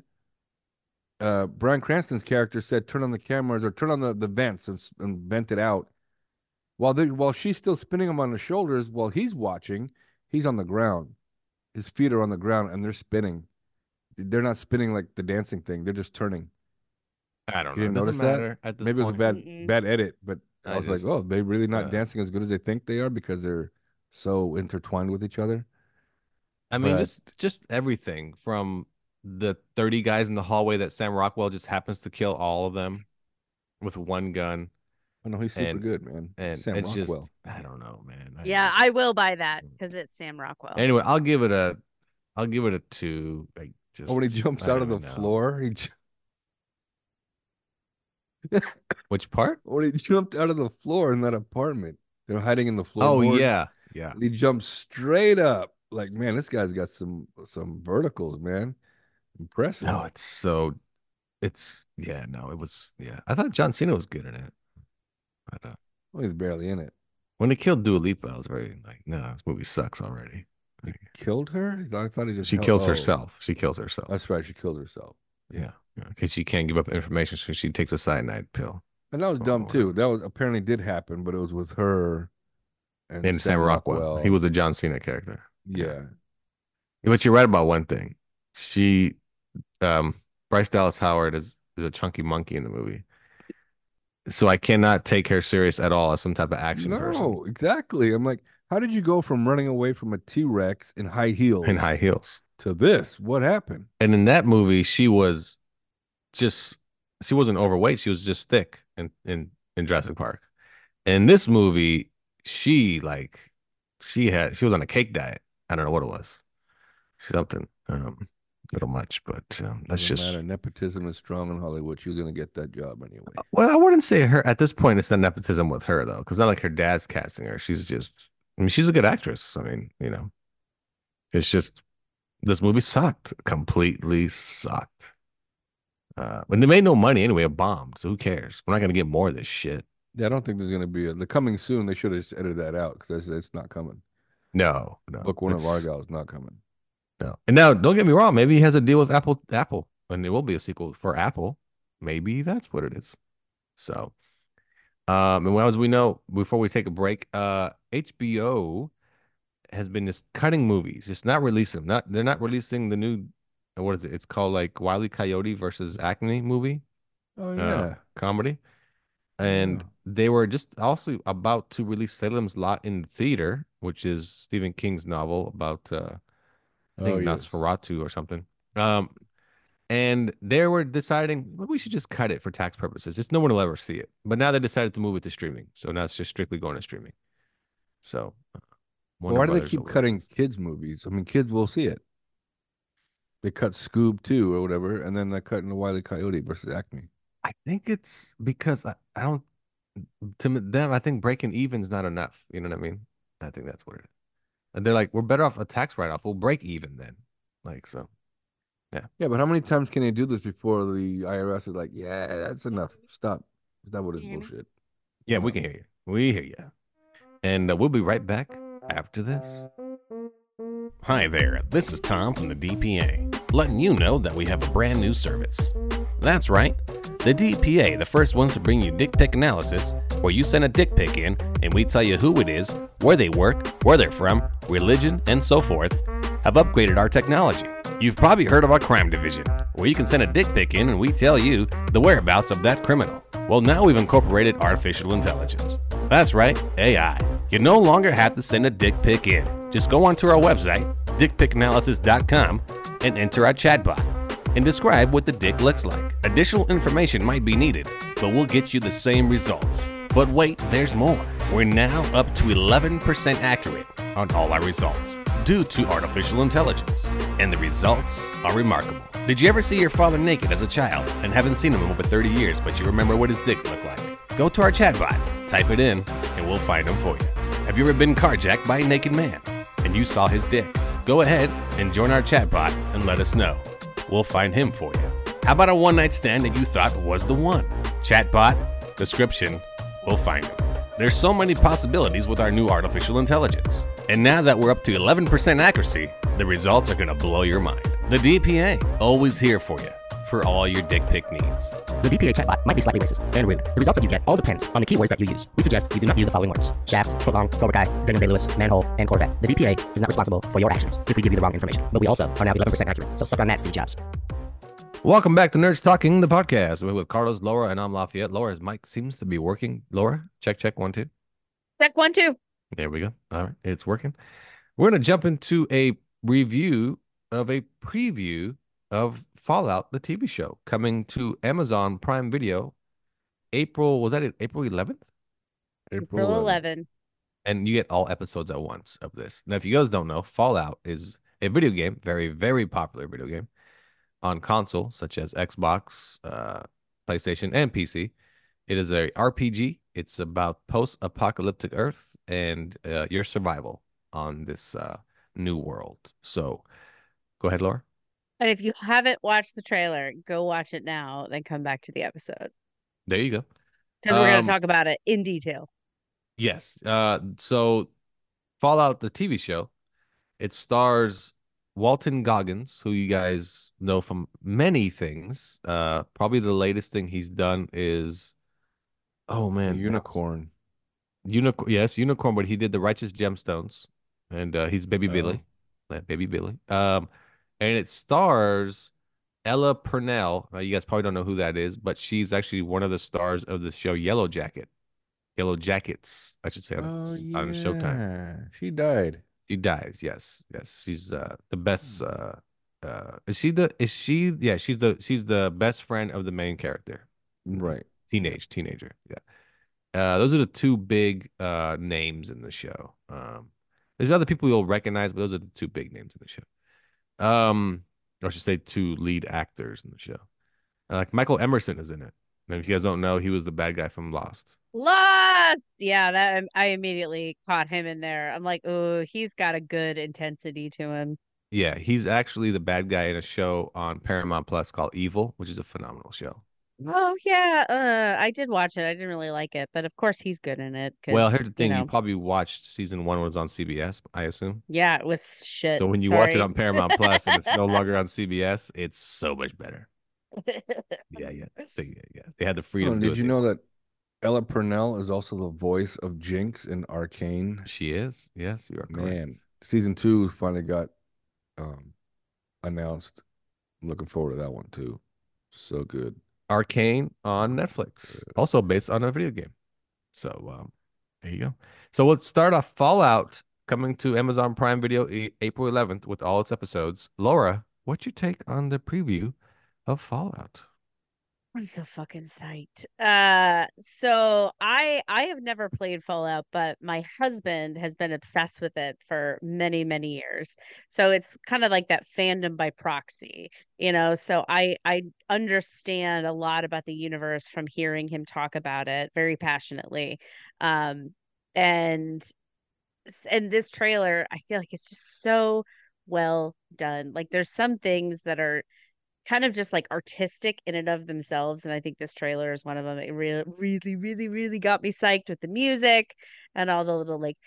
uh, Bryan Cranston's character said, "Turn on the cameras or turn on the, the vents and, s- and vent it out." While they, while she's still spinning him on the shoulders, while he's watching, he's on the ground. His feet are on the ground and they're spinning. They're not spinning like the dancing thing. They're just turning. I don't You know. It didn't doesn't notice that? matter at this Maybe it was a point. bad Mm-mm. bad edit, but I, I was just- like, oh, they really not uh, dancing as good as they think they are because they're so intertwined with each other. I mean, But- just just everything from the thirty guys in the hallway that Sam Rockwell just happens to kill all of them with one gun. Oh no, he's super And- good, man. And Sam it's Rockwell. just, I don't know, man. I Yeah, just- I will buy that because it's Sam Rockwell. Anyway, I'll give it a, I'll give it a two. Like just Oh, when he jumps I out don't of the even know. floor, he j- Which part? when he jumped out of the floor in that apartment, they're hiding in the floor. Oh yeah, yeah. and he jumped straight up. Like, man, this guy's got some some verticals, man. Impressive. No, it's so, it's yeah. No, it was yeah. I thought John Cena was good in it. But uh, Well, he's barely in it. when they killed Dua Lipa, I was very like, no, this movie sucks already. Killed her? I thought he just She held- kills oh, herself. She kills herself. That's right. She killed herself. Yeah, because she can't give up information, so she takes a cyanide pill. And that was Oh, dumb too. whatever. That was apparently did happen, but it was with her and, And Sam Rockwell, he was a John Cena character. yeah. But you're right about one thing. She, um, Bryce Dallas Howard is is a chunky monkey in the movie, so I cannot take her serious at all as some type of action No, person exactly. I'm like, how did you go from running away from a T Rex in high heels in high heels. to this? What happened? And in that movie, she was just she wasn't overweight. She was just thick in in in Jurassic Park. In this movie, she like she had she was on a cake diet. I don't know what it was. Something um a little much, but um, that's Doesn't just matter. Nepotism is strong in Hollywood. She was gonna get that job anyway. well, I wouldn't say her at this point. It's not nepotism with her though, because not like her dad's casting her. She's just I mean, she's a good actress. I mean, you know, it's just this movie sucked, completely sucked. Uh, but they made no money anyway. It bombed, so who cares? We're not gonna get more of this shit. Yeah, I don't think there's gonna be a the coming soon. They should have just edited that out because it's not coming. No, no. Book one of it's- Argyle is not coming. No. And now, don't get me wrong. Maybe he has a deal with Apple. Apple, and there will be a sequel for Apple. Maybe that's what it is. So, um, and well, as we know, before we take a break, uh, H B O has been just cutting movies, just not releasing them. Not they're not releasing the new. What is it? It's called like Wile E. Coyote versus Acme movie. Oh uh, yeah. comedy. And Yeah. they were just also about to release Salem's Lot in theater, which is Stephen King's novel about uh I think Oh, yes. Nosferatu or something. Um And they were deciding, well, we should just cut it for tax purposes. Just no one will ever see it. But now they decided to move it to streaming. So now it's just strictly going to streaming. So uh, Warner Why do they Brothers keep over- cutting kids movies? I mean, kids will see it. They cut Scoob too or whatever, and then they're cutting the Wile E. Coyote versus Acme. I think it's because I, I don't, to them, I think breaking even is not enough. You know what I mean? I think that's what it is. And they're like, we're better off a tax write off. We'll break even then. Like, so. Yeah, but how many times can they do this before the I R S is like, yeah, that's enough. Stop. Stop with this Hear me? bullshit. Yeah, Come we on. can hear you. We hear you. And uh, we'll be right back after this. Hi there, this is Tom from the D P A, letting you know that we have a brand new service. That's right, the D P A, the first ones to bring you dick pic analysis, where you send a dick pic in and we tell you who it is, where they work, where they're from, religion, and so forth, have upgraded our technology. You've probably heard of our crime division, where you can send a dick pic in and we tell you the whereabouts of that criminal. Well, now we've incorporated artificial intelligence. That's right, A I. You no longer have to send a dick pic in. Just go onto our website, dick pic analysis dot com, and enter our chatbot and describe what the dick looks like. Additional information might be needed, but we'll get you the same results. But wait, there's more. We're now up to eleven percent accurate on all our results due to artificial intelligence, and the results are remarkable. Did you ever see your father naked as a child and haven't seen him in over thirty years, but you remember what his dick looked like? Go to our chatbot, type it in, and we'll find him for you. Have you ever been carjacked by a naked man and you saw his dick? Go ahead and join our chatbot and let us know. We'll find him for you. How about a one-night stand that you thought was the one? Chatbot, description, we'll find him. There's so many possibilities with our new artificial intelligence. And now that we're up to eleven percent accuracy, the results are gonna blow your mind. The D P A, always here for you, for all your dick pic needs. The D P A chatbot might be slightly racist and rude. The results that you get all depends on the keywords that you use. We suggest you do not use the following words: shaft, footlong, Cobra Kai, Daniel Day-Lewis, manhole, and Corvette. The D P A is not responsible for your actions if we give you the wrong information. But we also are now eleven percent accurate, so suck on that, Steve Jobs. Welcome back to Nerds Talking, the podcast. We're with Carlos, Laura, and I'm Lafayette. Laura's mic seems to be working. Laura, check, check, one, two. Check one, two. There we go. All right, it's working. We're going to jump into a review of a preview of Fallout, the T V show, coming to Amazon Prime Video. April, was that it? April eleventh? April eleventh. And you get all episodes at once of this. Now, if you guys don't know, Fallout is a video game, very, very popular video game on console, such as Xbox, uh, PlayStation, and P C. It is a R P G. It's about post-apocalyptic Earth and uh, your survival on this uh, new world. So go ahead, Laura. And if you haven't watched the trailer, go watch it now, then come back to the episode. There you go. Because we're going Um, to talk about it in detail. Yes. Uh, so Fallout, the T V show, it stars Walton Goggins, who you guys know from many things. Uh, probably the latest thing he's done is, oh A man, unicorn. Unicorn. Yes, Unicorn. But he did the Righteous Gemstones, and uh, he's Baby Oh. Billy, uh, Baby Billy. Um, and it stars Ella Purnell. Uh, you guys probably don't know who that is, but she's actually one of the stars of the show Yellow Jacket. Yellow Jackets, I should say, on, Oh, on Showtime. yeah. She died. She dies. Yes, yes. She's uh the best. Uh, uh, is she the? Is she? Yeah, she's the. She's the best friend of the main character. Right. Teenage teenager. Yeah. Uh, those are the two big uh names in the show. Um, there's other people you'll recognize, but those are the two big names in the show. Um, or I should say, two lead actors in the show. Uh, like Michael Emerson is in it. And if you guys don't know, he was the bad guy from Lost. Lost. Yeah, that I immediately caught him in there. I'm like, oh, he's got a good intensity to him. Yeah, he's actually the bad guy in a show on Paramount Plus called Evil, which is a phenomenal show. Oh yeah, uh, I did watch it. I didn't really like it, but of course he's good in it. 'cause, Well, here's the thing: you you, know, probably watched season one when it was on C B S, I assume. yeah, it was shit. So when you watch it sorry. on Paramount Plus and it's no longer on C B S, it's so much better. Yeah, yeah, they, yeah, yeah. They had the freedom. Oh, to do did it. you know that Ella Purnell is also the voice of Jinx in Arcane? She is? Yes, you are correct. Man, season two finally got um announced. I'm looking forward to that one too. So good. Arcane on Netflix, also based on a video game. So um, there you go. So we'll start off Fallout coming to Amazon Prime Video e- April eleventh with all its episodes. Laura, what's your take on the preview of Fallout. I'm so fucking psyched. Uh, so I I have never played Fallout, but my husband has been obsessed with it for many, many years. So it's kind of like that fandom by proxy, you know. So I I understand a lot about the universe from hearing him talk about it very passionately. Um, and and this trailer, I feel like it's just so well done. Like there's some things that are kind of just like artistic in and of themselves. And I think this trailer is one of them. It really, really, really, really got me psyched with the music and all the little like,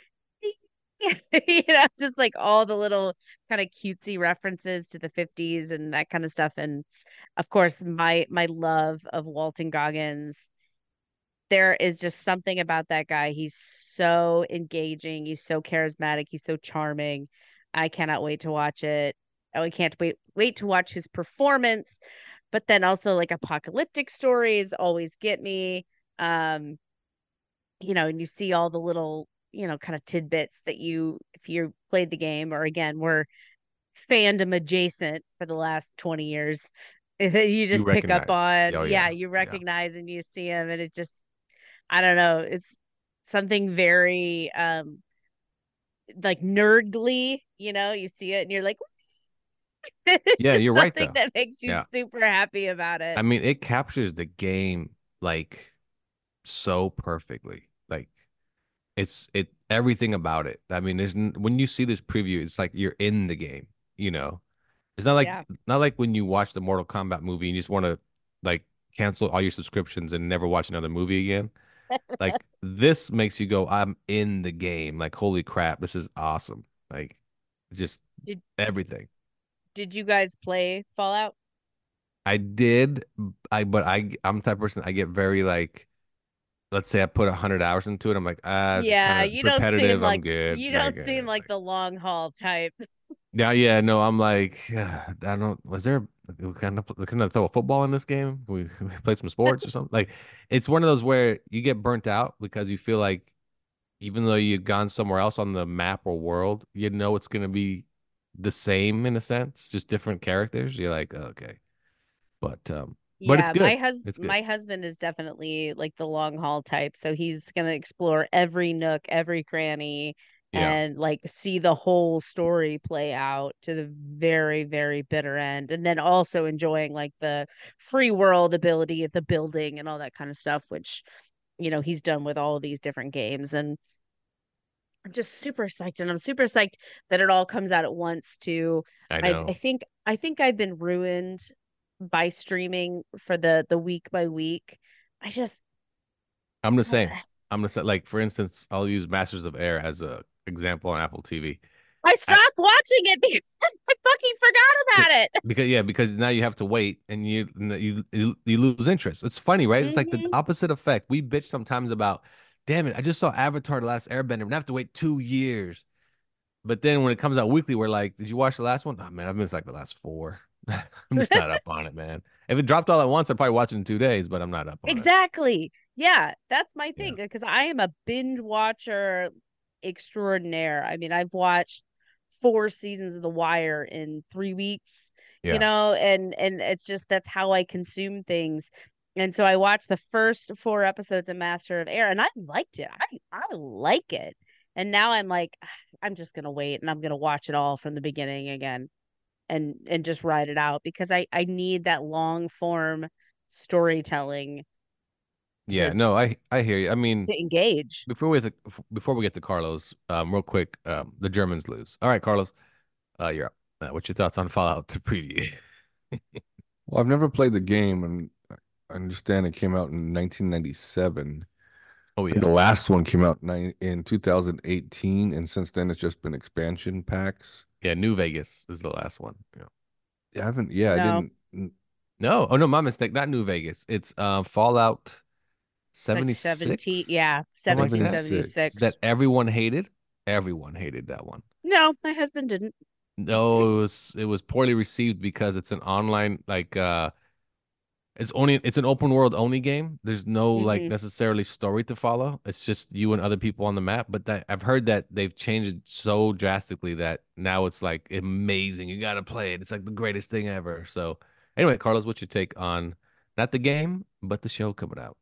you know, just like all the little kind of cutesy references to the fifties and that kind of stuff. And of course, my my love of Walton Goggins. There is just something about that guy. He's so engaging. He's so charismatic. He's so charming. I cannot wait to watch it. Oh, I can't wait wait to watch his performance. But then also like apocalyptic stories always get me. Um, you know, and you see all the little, you know, kind of tidbits that you, if you played the game or again, were fandom adjacent for the last twenty years. You just You pick up recognize. on, Oh yeah, yeah. you Yeah. recognize and you see him, and it just, I don't know, it's something very um like nerdly, you know, you see it and you're like, it's Yeah, just you're right something though. that makes you Yeah. super happy about it. I mean, it captures the game like so perfectly. Like it's it everything about it. I mean, there's n- when you see this preview, it's like you're in the game, you know. It's not like Yeah. not like when you watch the Mortal Kombat movie and you just want to like cancel all your subscriptions and never watch another movie again. Like this makes you go, I'm in the game. Like, holy crap, this is awesome. Like just Did everything. did you guys play Fallout? I did, I but I I'm the type of person I get very like, let's say I put a hundred hours into it. I'm like, ah, it's just kind Yeah, of it's you don't seem repetitive. I'm like good. you Like, don't eh, seem like like the long haul type. yeah, yeah, no, I'm like, I don't. Was there we kind of kind of throw a football in this game? Can we, can we play some sports or something? Like, it's one of those where you get burnt out because you feel like even though you've gone somewhere else on the map or world, you know it's gonna be the same in a sense, just different characters. You're like, "Oh, okay, but um, but it's Yeah, my good. hus It's good. my husband is definitely like the long haul type, so he's gonna explore every nook, every cranny, Yeah, and like see the whole story play out to the very, very bitter end, and then also enjoying like the free world ability of the building and all that kind of stuff, which you know he's done with all of these different games, and I'm just super psyched, and I'm super psyched that it all comes out at once too. I I I know. think I think I've been ruined by streaming for the the week by week. I just I'm the same. I'm the same. Like for instance, I'll use Masters of Air as a example on Apple T V. I I stopped watching it because I fucking forgot it, about it. because yeah, because now you have to wait and you you you you lose interest. It's funny, right? It's like the Hmm. opposite effect. We bitch sometimes about, damn it, I just saw Avatar: The Last Airbender and I have to wait two years. But then when it comes out weekly, we're like, did you watch the last one? Oh man, I've missed like the last four. I'm just not up on it, man. If it dropped all at once, I'd probably watch it in two days, but I'm not up on it. Exactly. Yeah, that's my Yeah. thing because I am a binge watcher extraordinaire. I mean, I've watched four seasons of The Wire in three weeks, you Yeah. know, and and it's just that's how I consume things. And so I watched the first four episodes of Master of Air and I liked it. I I like it. And now I'm like, I'm just gonna wait and I'm gonna watch it all from the beginning again and and just ride it out because I I need that long form storytelling Yeah. to No, I I hear you. I mean, to engage. before we get to, before we get to Carlos, um, real quick, um, the Germans lose. All right, Carlos, uh, you're up. Uh, what's your thoughts on Fallout to preview? Well, I've never played the game, and I understand it came out in nineteen ninety-seven. Oh And the yeah, last one came out nine, in two thousand eighteen, and since then it's just been expansion packs. yeah. New Vegas is the last one. Yeah. I haven't, yeah, I No, didn't. n- No, oh no, my mistake. Not New Vegas. It's uh, Fallout like seventeen, seventy-six, yeah, something like that. seventy-six. That seventeen seventy-six. everyone hated. Everyone hated that one. No, my husband didn't. No, it was it was poorly received because it's an online like uh it's only it's an open world only game. There's no like Hmm. necessarily story to follow. It's just you and other people on the map. But that I've heard that they've changed it so drastically that now it's like amazing. You gotta play it. It's like the greatest thing ever. So Anyway, Carlos, what's your take on not the game, but the show coming out?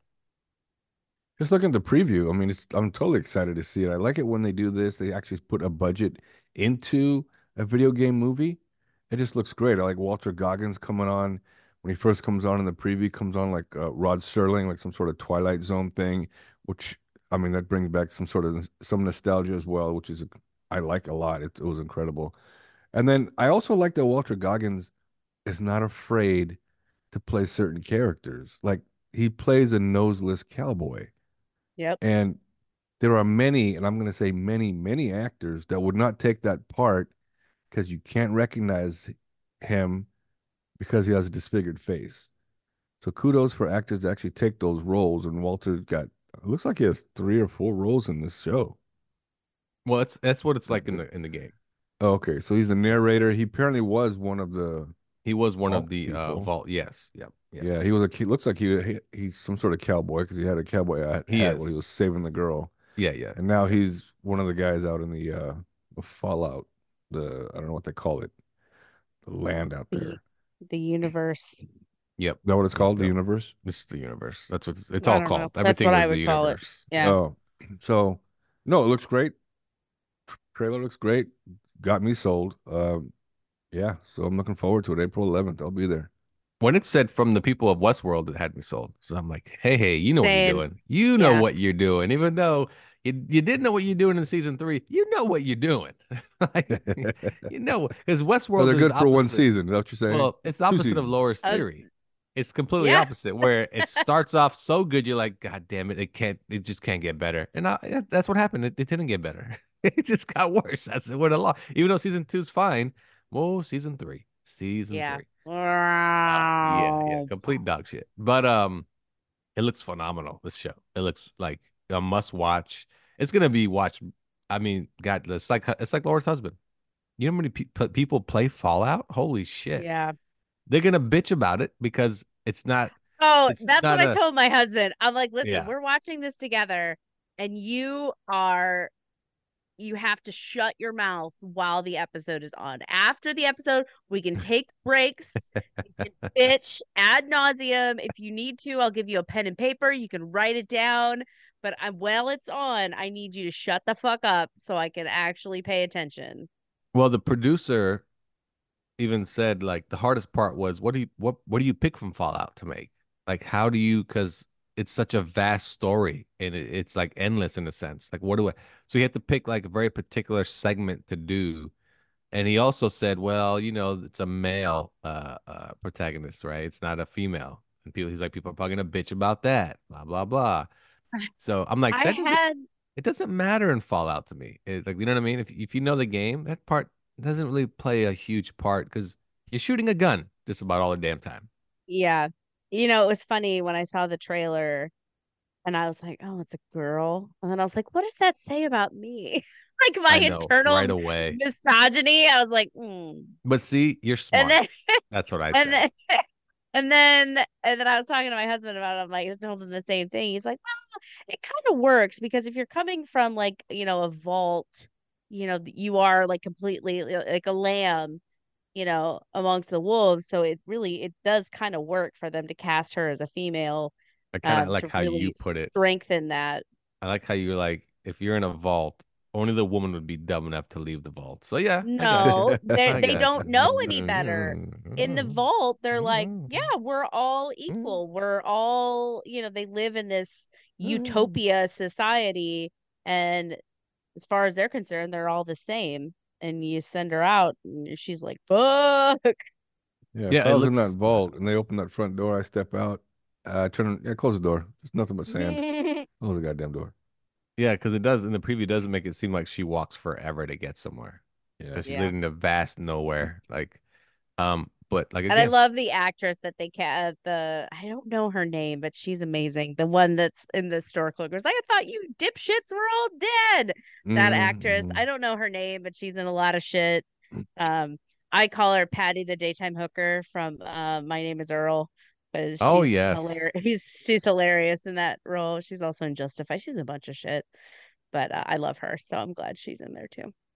Just looking at the preview, I mean, it's, I'm totally excited to see it. I like it when they do this. They actually put a budget into a video game movie. It just looks great. I like Walter Goggins coming on when he first comes on in the preview, comes on like uh, Rod Serling, like some sort of Twilight Zone thing, which I mean that brings back some sort of some nostalgia as well, which is I like a lot. It, it was incredible. And then I also like that Walter Goggins is not afraid to play certain characters. Like he plays a noseless cowboy. Yep. And there are many, and I'm going to say many, many actors that would not take that part because you can't recognize him because he has a disfigured face. So kudos for actors that actually take those roles. And Walter's got, it looks like he has three or four roles in this show. Well, it's that's what it's like in the in the game. Oh, okay, so he's the narrator. He apparently was one of the. He was one Vault of the uh, people. vault. Yes. Yep. Yep. Yeah, he was a. He looks like he, he he's some sort of cowboy because he had a cowboy hat, He hat is. when he was saving the girl. Yeah. Yeah. And now yeah. he's one of the guys out in the uh the Fallout, the I don't know what they call it, the land out The, there. the universe. Yep. Is that what it's Yep, called? The yep. universe? This is the universe. That's what it's, it's I all don't know. called. That's Everything what I is the would call it. universe. Yeah. Oh, so no, it looks great. Tr- Trailer looks great. Got me sold. Um, yeah, so I'm looking forward to it. April eleventh, I'll be there. When it said from the people of Westworld, it had me sold. So I'm like, hey, hey, you know what Same. you're doing. You know Yeah. what you're doing. Even though you, you didn't know what you're doing in season three, you know what you're doing. Like, you know, because Westworld Well, they're is good the for one opposite. season. Is that what you're saying? Well, it's the Two opposite of seasons. Laura's Uh, theory. It's completely yeah. opposite, where it starts off so good, you're like, God damn it, it can't, it just can't get better. And I, yeah, that's what happened. It, it didn't get better. It just got worse. That's what a lot. Even though season two's fine. Whoa, season three, season Yeah. three. Uh, yeah, yeah, complete dog shit. But um, it looks phenomenal. This show, it looks like a must watch. It's gonna be watched. I mean, God, it's like it's like Laura's husband. You know how many pe- people play Fallout? Holy shit! Yeah. They're gonna bitch about it because it's not. Oh, It's that's not what I a- told my husband. I'm like, listen, Yeah. we're watching this together, and you are, you have to shut your mouth while the episode is on. After the episode, we can take breaks, you can bitch ad nauseum. If you need to, I'll give you a pen and paper. You can write it down. But I, while it's on, I need you to shut the fuck up so I can actually pay attention. Well, the producer even said like the hardest part was what do you what what do you pick from Fallout to make? Like how do you because it's such a vast story and it, it's like endless in a sense. Like what do I so you have to pick like a very particular segment to do. And he also said, well, you know, it's a male uh, uh protagonist, right? It's not a female. And people he's like, people are probably gonna bitch about that, blah, blah, blah. So I'm like, I that doesn't had it doesn't matter in Fallout to me. It, like, you know what I mean? If if you know the game, that part doesn't really play a huge part because you're shooting a gun just about all the damn time. Yeah. You know, it was funny when I saw the trailer and I was like, oh, it's a girl. And then I was like, what does that say about me? Like my I know internal right away. misogyny. I was like, hmm. But see, you're And smart. then That's what I and say. then and then and then I was talking to my husband about it. I'm like, I told him the same thing. He's like, well, it kind of works because if you're coming from like, you know, a vault, you know, you are like completely like a lamb, you know, amongst the wolves. So it really it does kind of work for them to cast her as a female, I kind of um, like to how you really put it. strengthen that. I like how you're like, if you're in a vault, only the woman would be dumb enough to leave the vault. So yeah, I got No, you. they I they got don't you. know any better. In the vault, they're like, yeah, we're all equal. We're all, you know, they live in this utopia society, and as far as they're concerned, they're all the same. And you send her out, and she's like, fuck. Yeah, Yeah, if it I was in that looks- vault and they open that front door, I step out, uh, turn, yeah, close the door. There's nothing but sand. Close the goddamn door. Yeah, because it does in the preview doesn't make it seem like she walks forever to get somewhere Yeah. because she's Yeah. living in a vast nowhere. Like, um, but like And I again, love the actress that they ca the I don't know her name, but she's amazing. The one that's in the store cloakers. Like, I thought you dipshits were all dead. That actress, Mhm. I don't know her name, but she's in a lot of shit. Um, I call her Patty the daytime hooker from uh, My Name is Earl. But she's Oh, yes. hilarious. She's hilarious in that role. She's also in Justified. She's in a bunch of shit, but uh, I love her, so I'm glad she's in there too.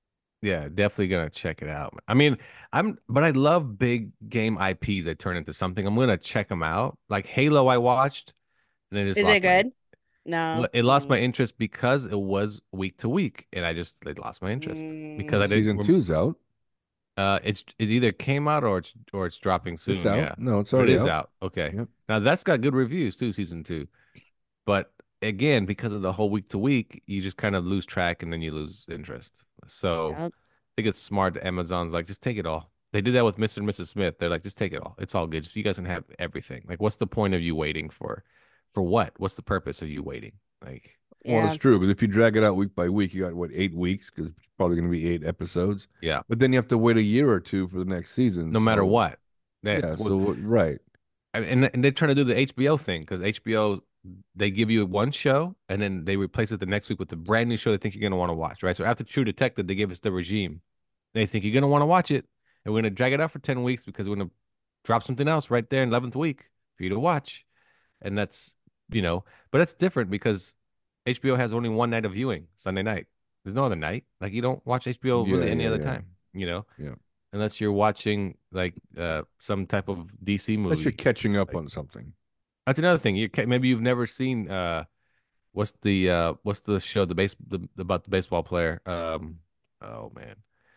Yeah, definitely gonna check it out. I mean, I'm, but I love big game I Ps that turn into something. I'm gonna check them out. Like Halo, I watched, and it just Is it lost my good? No. Well, it lost my Mm. interest because it was week to week, and I just it lost my interest because Mm. I didn't. Season rem- two's out. Uh, it's it either came out or it's or it's dropping It's soon. out. Yeah, No, it's but it already is out. out. Okay, Yep. now that's got good reviews too, season two. But again, because of the whole week to week, you just kind of lose track and then you lose interest. So Yep. I think it's smart. Amazon's like, just take it all. They did that with Mister and Missus Smith. They're like, just take it all. It's all good. Just you guys can have everything. Like, what's the point of you waiting for, for what? What's the purpose of you waiting? Like, Well, Yeah. it's true because if you drag it out week by week, you got what eight weeks because it's probably going to be eight episodes. yeah, But then you have to wait a year or two for the next season. no matter so- what. That Yeah. was- So what- right. and and they're trying to do the H B O thing because H B O they give you one show and then they replace it the next week with a brand new show they think you're gonna want to watch, right? So after True Detective, they gave us The Regime. They think you're gonna want to watch it, and we're gonna drag it out for ten weeks because we're gonna drop something else right there in eleventh week for you to watch, and that's you know, but that's different because H B O has only one night of viewing, Sunday night. There's no other night. Like you don't watch H B O really Yeah, any yeah, other yeah. time, you know, Yeah. unless you're watching like uh some type of D C movie. Unless you're catching up on something. That's another thing. You ca- maybe you've never seen uh what's the uh what's the show the base the, about the baseball player um oh man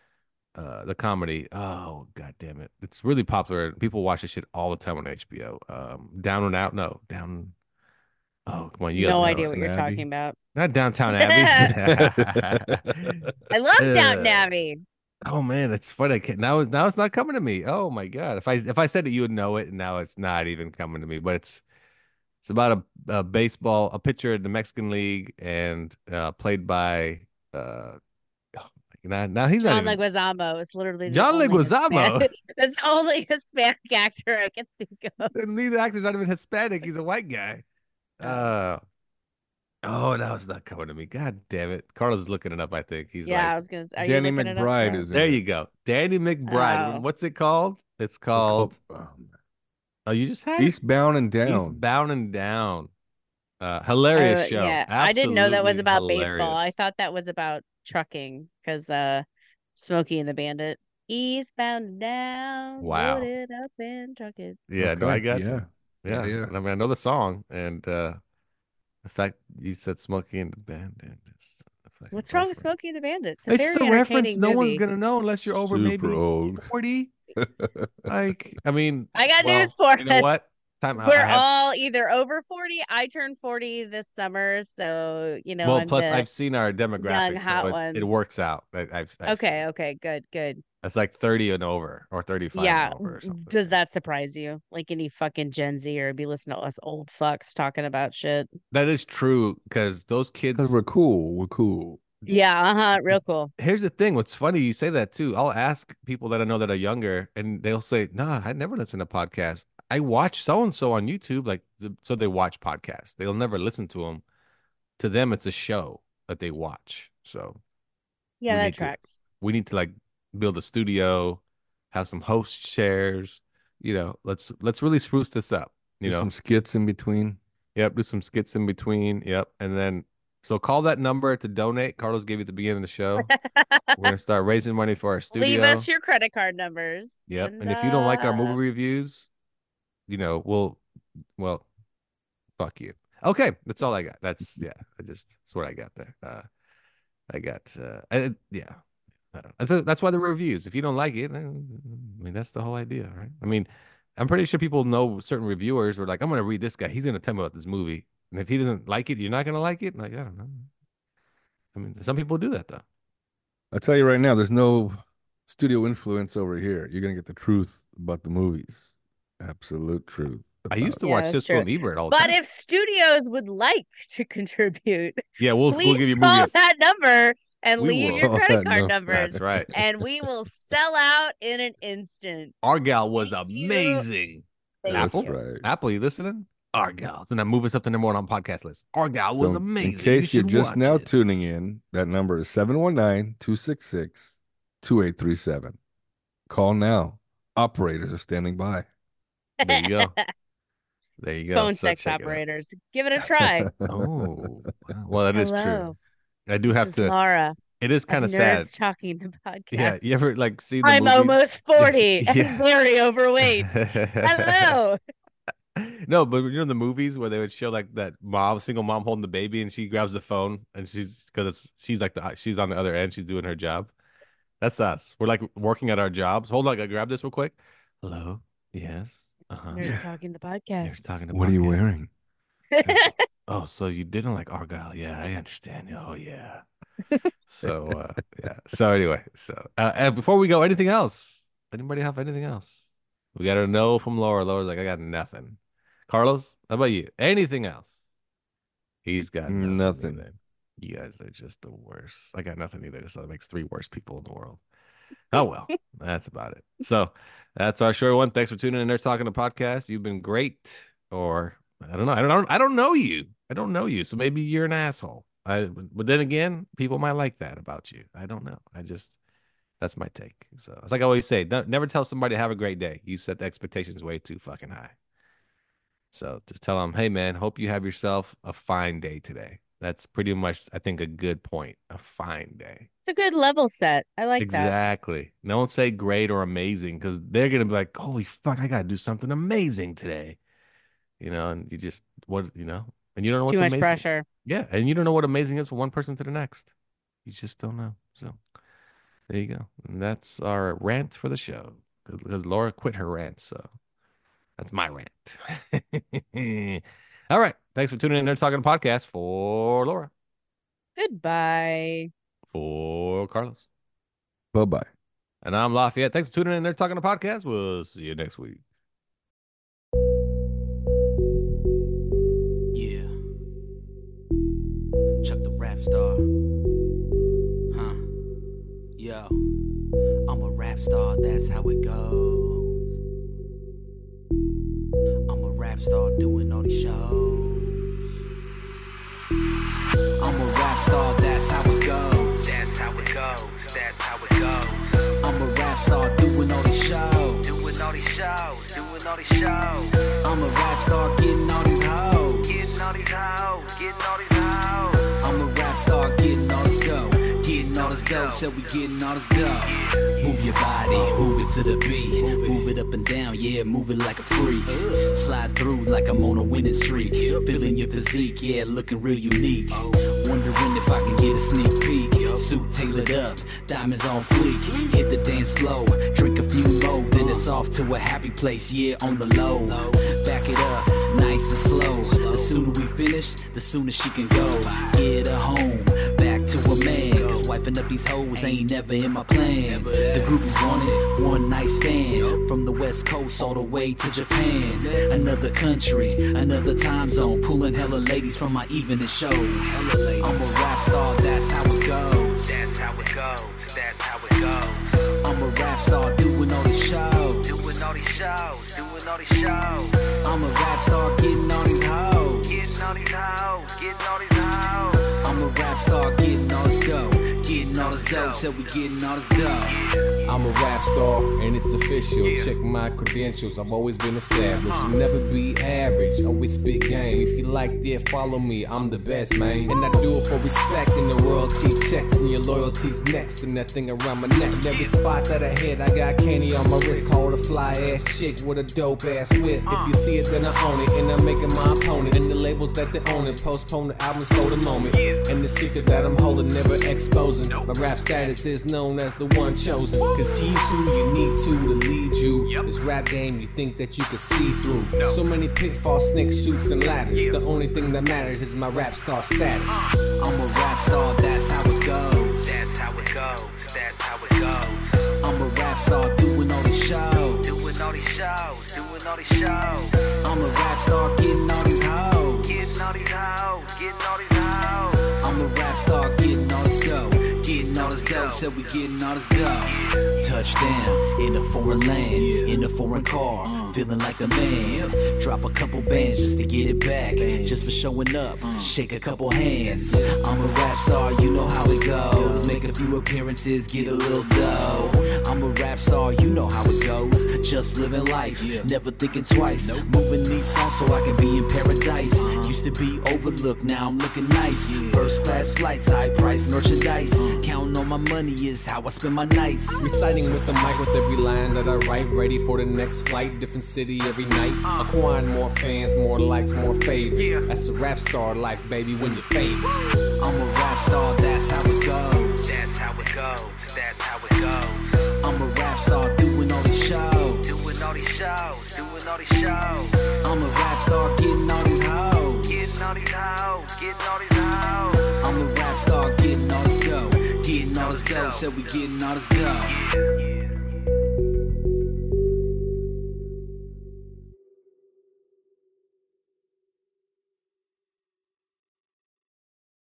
uh the comedy oh god damn it it's really popular people watch this shit all the time on H B O um Down and Out no down oh come on you guys No know idea it. what you're Abbey. talking about. Not Downtown Abbey. I love Downton Uh, Abbey. Oh man, it's funny. I can't, now, now it's not coming to me. Oh my god! If I if I said it, you would know it, and now it's not even coming to me. But it's it's about a, a baseball, a pitcher in the Mexican League, and uh, played by uh, oh, now, now he's John not even Leguizamo is literally the John only Leguizamo. Hispanic- That's the only Hispanic actor I can think of. and the actor's not even Hispanic. He's a white guy. Oh. Uh, oh, now it's not coming to me. God damn it! Carlos is looking it up. I think he's Yeah, I like, was gonna. Are Danny you looking it up, McBride Carl? is in there it. you go, Danny McBride. Oh. What's it called? It's It's called. oh, Oh, you just had it? Eastbound and Down. Eastbound and Down. Uh, hilarious Oh, show. yeah, I didn't know that was Absolutely about baseball. I hilarious. thought that was about trucking because uh, Smokey and the Bandit. Eastbound and down, Wow. load it up and truck it. Yeah, no, Okay, I got yeah. you. Yeah, Yeah, yeah. I mean, I know the song, and uh, the fact you said Smokey and the Bandit. is a fucking What's wrong with reference. Smokey and the Bandit? It's a It's very just a reference entertaining no one's movie. gonna know unless you're over Super maybe old. forty. Like, I mean, I got well, news for you know us. what? Time out. We're I have- all either over forty. I turned forty this summer, so you know. well. I'm Plus, the I've seen our demographics, hot so it, one. it works out. I, I've, I've seen okay. it. Okay. Good. Good. It's like thirty and over, or thirty-five Yeah. and over, or something. Does that surprise you? Like any fucking Gen Z or be listening to us old fucks talking about shit? That is true because those kids. Because we're cool. We're cool. Yeah. Uh huh. Real cool. Here's the thing. What's funny, you say that too. I'll ask people that I know that are younger, and they'll say, "Nah, I never listen to podcasts. I watch so and so on YouTube." Like, th- so they watch podcasts. They'll never listen to them. To them, it's a show that they watch. So Yeah, We that need to- tracks. we need to like build a studio, have some host chairs. You know, let's let's really spruce this up. You Do know, some skits in between. Yep, do some skits in between. Yep. And then so call that number to donate. Carlos gave you at the beginning of the show. We're gonna start raising money for our studio. Leave us your credit card numbers. Yep. And if you don't like our movie uh, reviews, you know, we'll well, fuck you. Okay, that's all I got. That's yeah, I just that's what I got there. Uh I got uh I, yeah. I don't know. That's, that's why the reviews. If you don't like it, then, I mean that's the whole idea, right? I mean, I'm pretty sure people know certain reviewers were like, I'm gonna read this guy. He's gonna tell me about this movie. And if he doesn't like it, you're not gonna like it. Like, I don't know. I mean, some people do that though. I'll tell you right now, there's no studio influence over here. You're gonna get the truth about the movies. Absolute truth. I used to Yeah, watch that's Cisco true. and Ebert all the But time. if studios would like to contribute, yeah, we'll please we'll give you a call movie. that number and We leave will. your Call credit that card number. numbers, That's right. and we will sell out in an instant. Argyle was Thank you. amazing. Thank That's Apple? you. right. Apple, you listening? Argyle. And then move us up to number one on podcast list. Argyle was So, amazing. In case you you're should just watch now it. tuning in, that number is seven one nine, two six six, two eight three seven. Call now. Operators are standing by. There you go. There you go. Phone So sex check it out. operators. Give it a try. Oh, well, that is true. Hello. I do This have is to. Laura. It is kind of Nerds sad. Talking the podcast. Yeah, you ever like see the I'm movies? almost forty Yeah. and very overweight. Hello. No, but you know the movies where they would show like that mom, single mom holding the baby, and she grabs the phone and she's because it's she's like the she's on the other end, she's doing her job. That's us. We're like working at our jobs. Hold on, I grab this real quick. Hello. Yes. Uh huh. Nerds Talking the podcast. Nerds Talking the What are you podcast. wearing? Oh, so you didn't like Argyle? Yeah, I understand. Oh, yeah. So, uh, yeah. So anyway, so uh, uh, before we go, anything else? Anybody have anything else? We got to know from Laura. Laura's like, I got nothing. Carlos, how about you? Anything else? He's got nothing. Nothing. either. You guys are just the worst. I got nothing either. So that makes three worst people in the world. Oh well, that's about it. So that's our short one. Thanks for tuning in. Nerds Talking the podcast. You've been great. Or I don't know. I don't. I don't know you. I don't know you. So maybe you're an asshole. I. But then again, people might like that about you. I don't know. I just. That's my take. So it's like I always say. Don't, never tell somebody to have a great day. You set the expectations way too fucking high. So just tell them, hey man, hope you have yourself a fine day today. That's pretty much, I think, a good point. A fine day. It's a good level set. I like that. Exactly. Don't say great or amazing because they're gonna be like, holy fuck, I gotta do something amazing today. You know, and you just what you know, and you don't know what's Too much amazing. pressure. Yeah, and you don't know what amazing is from one person to the next. You just don't know. So there you go. And that's our rant for the show because Laura quit her rant. So that's my rant. All right. Thanks for tuning in. Nerds Talking Podcast for Laura. Goodbye. For Carlos. Bye-bye. And I'm Lafayette. Thanks for tuning in. Nerds Talking Podcast. We'll see you next week. Yeah. Chuck the rap star. Huh. Yo. I'm a rap star, that's how it goes. I'm a rap star doing all these shows. I'm a rap star, that's how it goes. That's how it goes. That's how it goes. I'm a rap star doing all these shows. Doing all these shows. Doing all these shows. I'm a rap star getting all these hoes. Getting all these hoes. Getting all these hoes. I'm a rap star getting all this dough. Getting all this dough, said we getting all this dough. Move your body, move it to the beat. Move it up and down, yeah, move it like a freak. Slide through like I'm on a winning streak. Feeling your physique, yeah, looking real unique. Wondering if I can get a sneak peek. Suit tailored up, diamonds on fleek. Hit the dance floor, drink a few more, then it's off to a happy place, yeah, on the low. Back it up, nice and slow. The sooner we finish, the sooner she can go. Get her home, back to a man. Cause wiping up these hoes ain't never in my plan. The groupies want it, one night stand. From the west coast all the way to Japan. Another country, another time zone. Pulling hella ladies from my evening show. I'm a rap star, that's how it goes. That's how it goes. That's how it goes. I'm a rap star doing all these shows. Doing all these shows. Doing all these shows. I'm a rap star getting all these hoes. Getting all these hoes. Getting all these hoes. I'm a rap star getting all this dough. Getting all this dough, said we getting all this dough. I'm a rap star and it's official. Check my credentials, I've always been established. Never be average, always spit game. If you like that, follow me, I'm the best, man. And I do it for respect and the royalty checks. And your loyalty's next and that thing around my neck. Every spot that I hit, I got candy on my wrist. Called a fly ass chick with a dope ass whip. If you see it, then I own it. And I'm making my opponent. And the labels that they own it, postpone the albums for the moment. And the secret that I'm holding, never exposing. My rap status is known as the one chosen. Cause he's who you need to to lead you. This rap game you think that you can see through. So many pitfalls, snake shoots, and ladders. The only thing that matters is my rap star status. I'm a rap star, that's how it goes. That's how it goes. That's how it goes. I'm a rap star doing all these shows. Doing all these shows. Doing all these shows. I'm a rap star getting all these hoes. Getting all these hoes. Getting all these hoes. I'm a rap star getting all this dough. Getting all this dough, said we getting all this dough. Touchdown in a foreign land, in a foreign car, feeling like a man. Drop a couple bands just to get it back, just for showing up, shake a couple hands. I'm a rap star, you know how it goes. Make a few appearances, get a little dough. I'm a rap star, you know how it goes. Just living life, never thinking twice. Moving these songs so I can be in paradise. Used to to be overlooked, now I'm looking nice. First class flights, high price merchandise. Counting on my money is how I spend my nights. Reciting with the mic with every line that I write. Ready for the next flight, different city every night. Acquiring more fans, more likes, more favors. That's a rap star life, baby, when you're famous. I'm a rap star, that's how it goes. That's how it goes. That's how it goes. I'm a rap star doing all these shows. Doing all these shows. Doing all these shows. I'm a rap star getting all these hoes. Getting all these hoes. Getting all these hoes. I'm a rap star getting all this dough. Getting all this dough, said we getting all this dough. Yeah, yeah.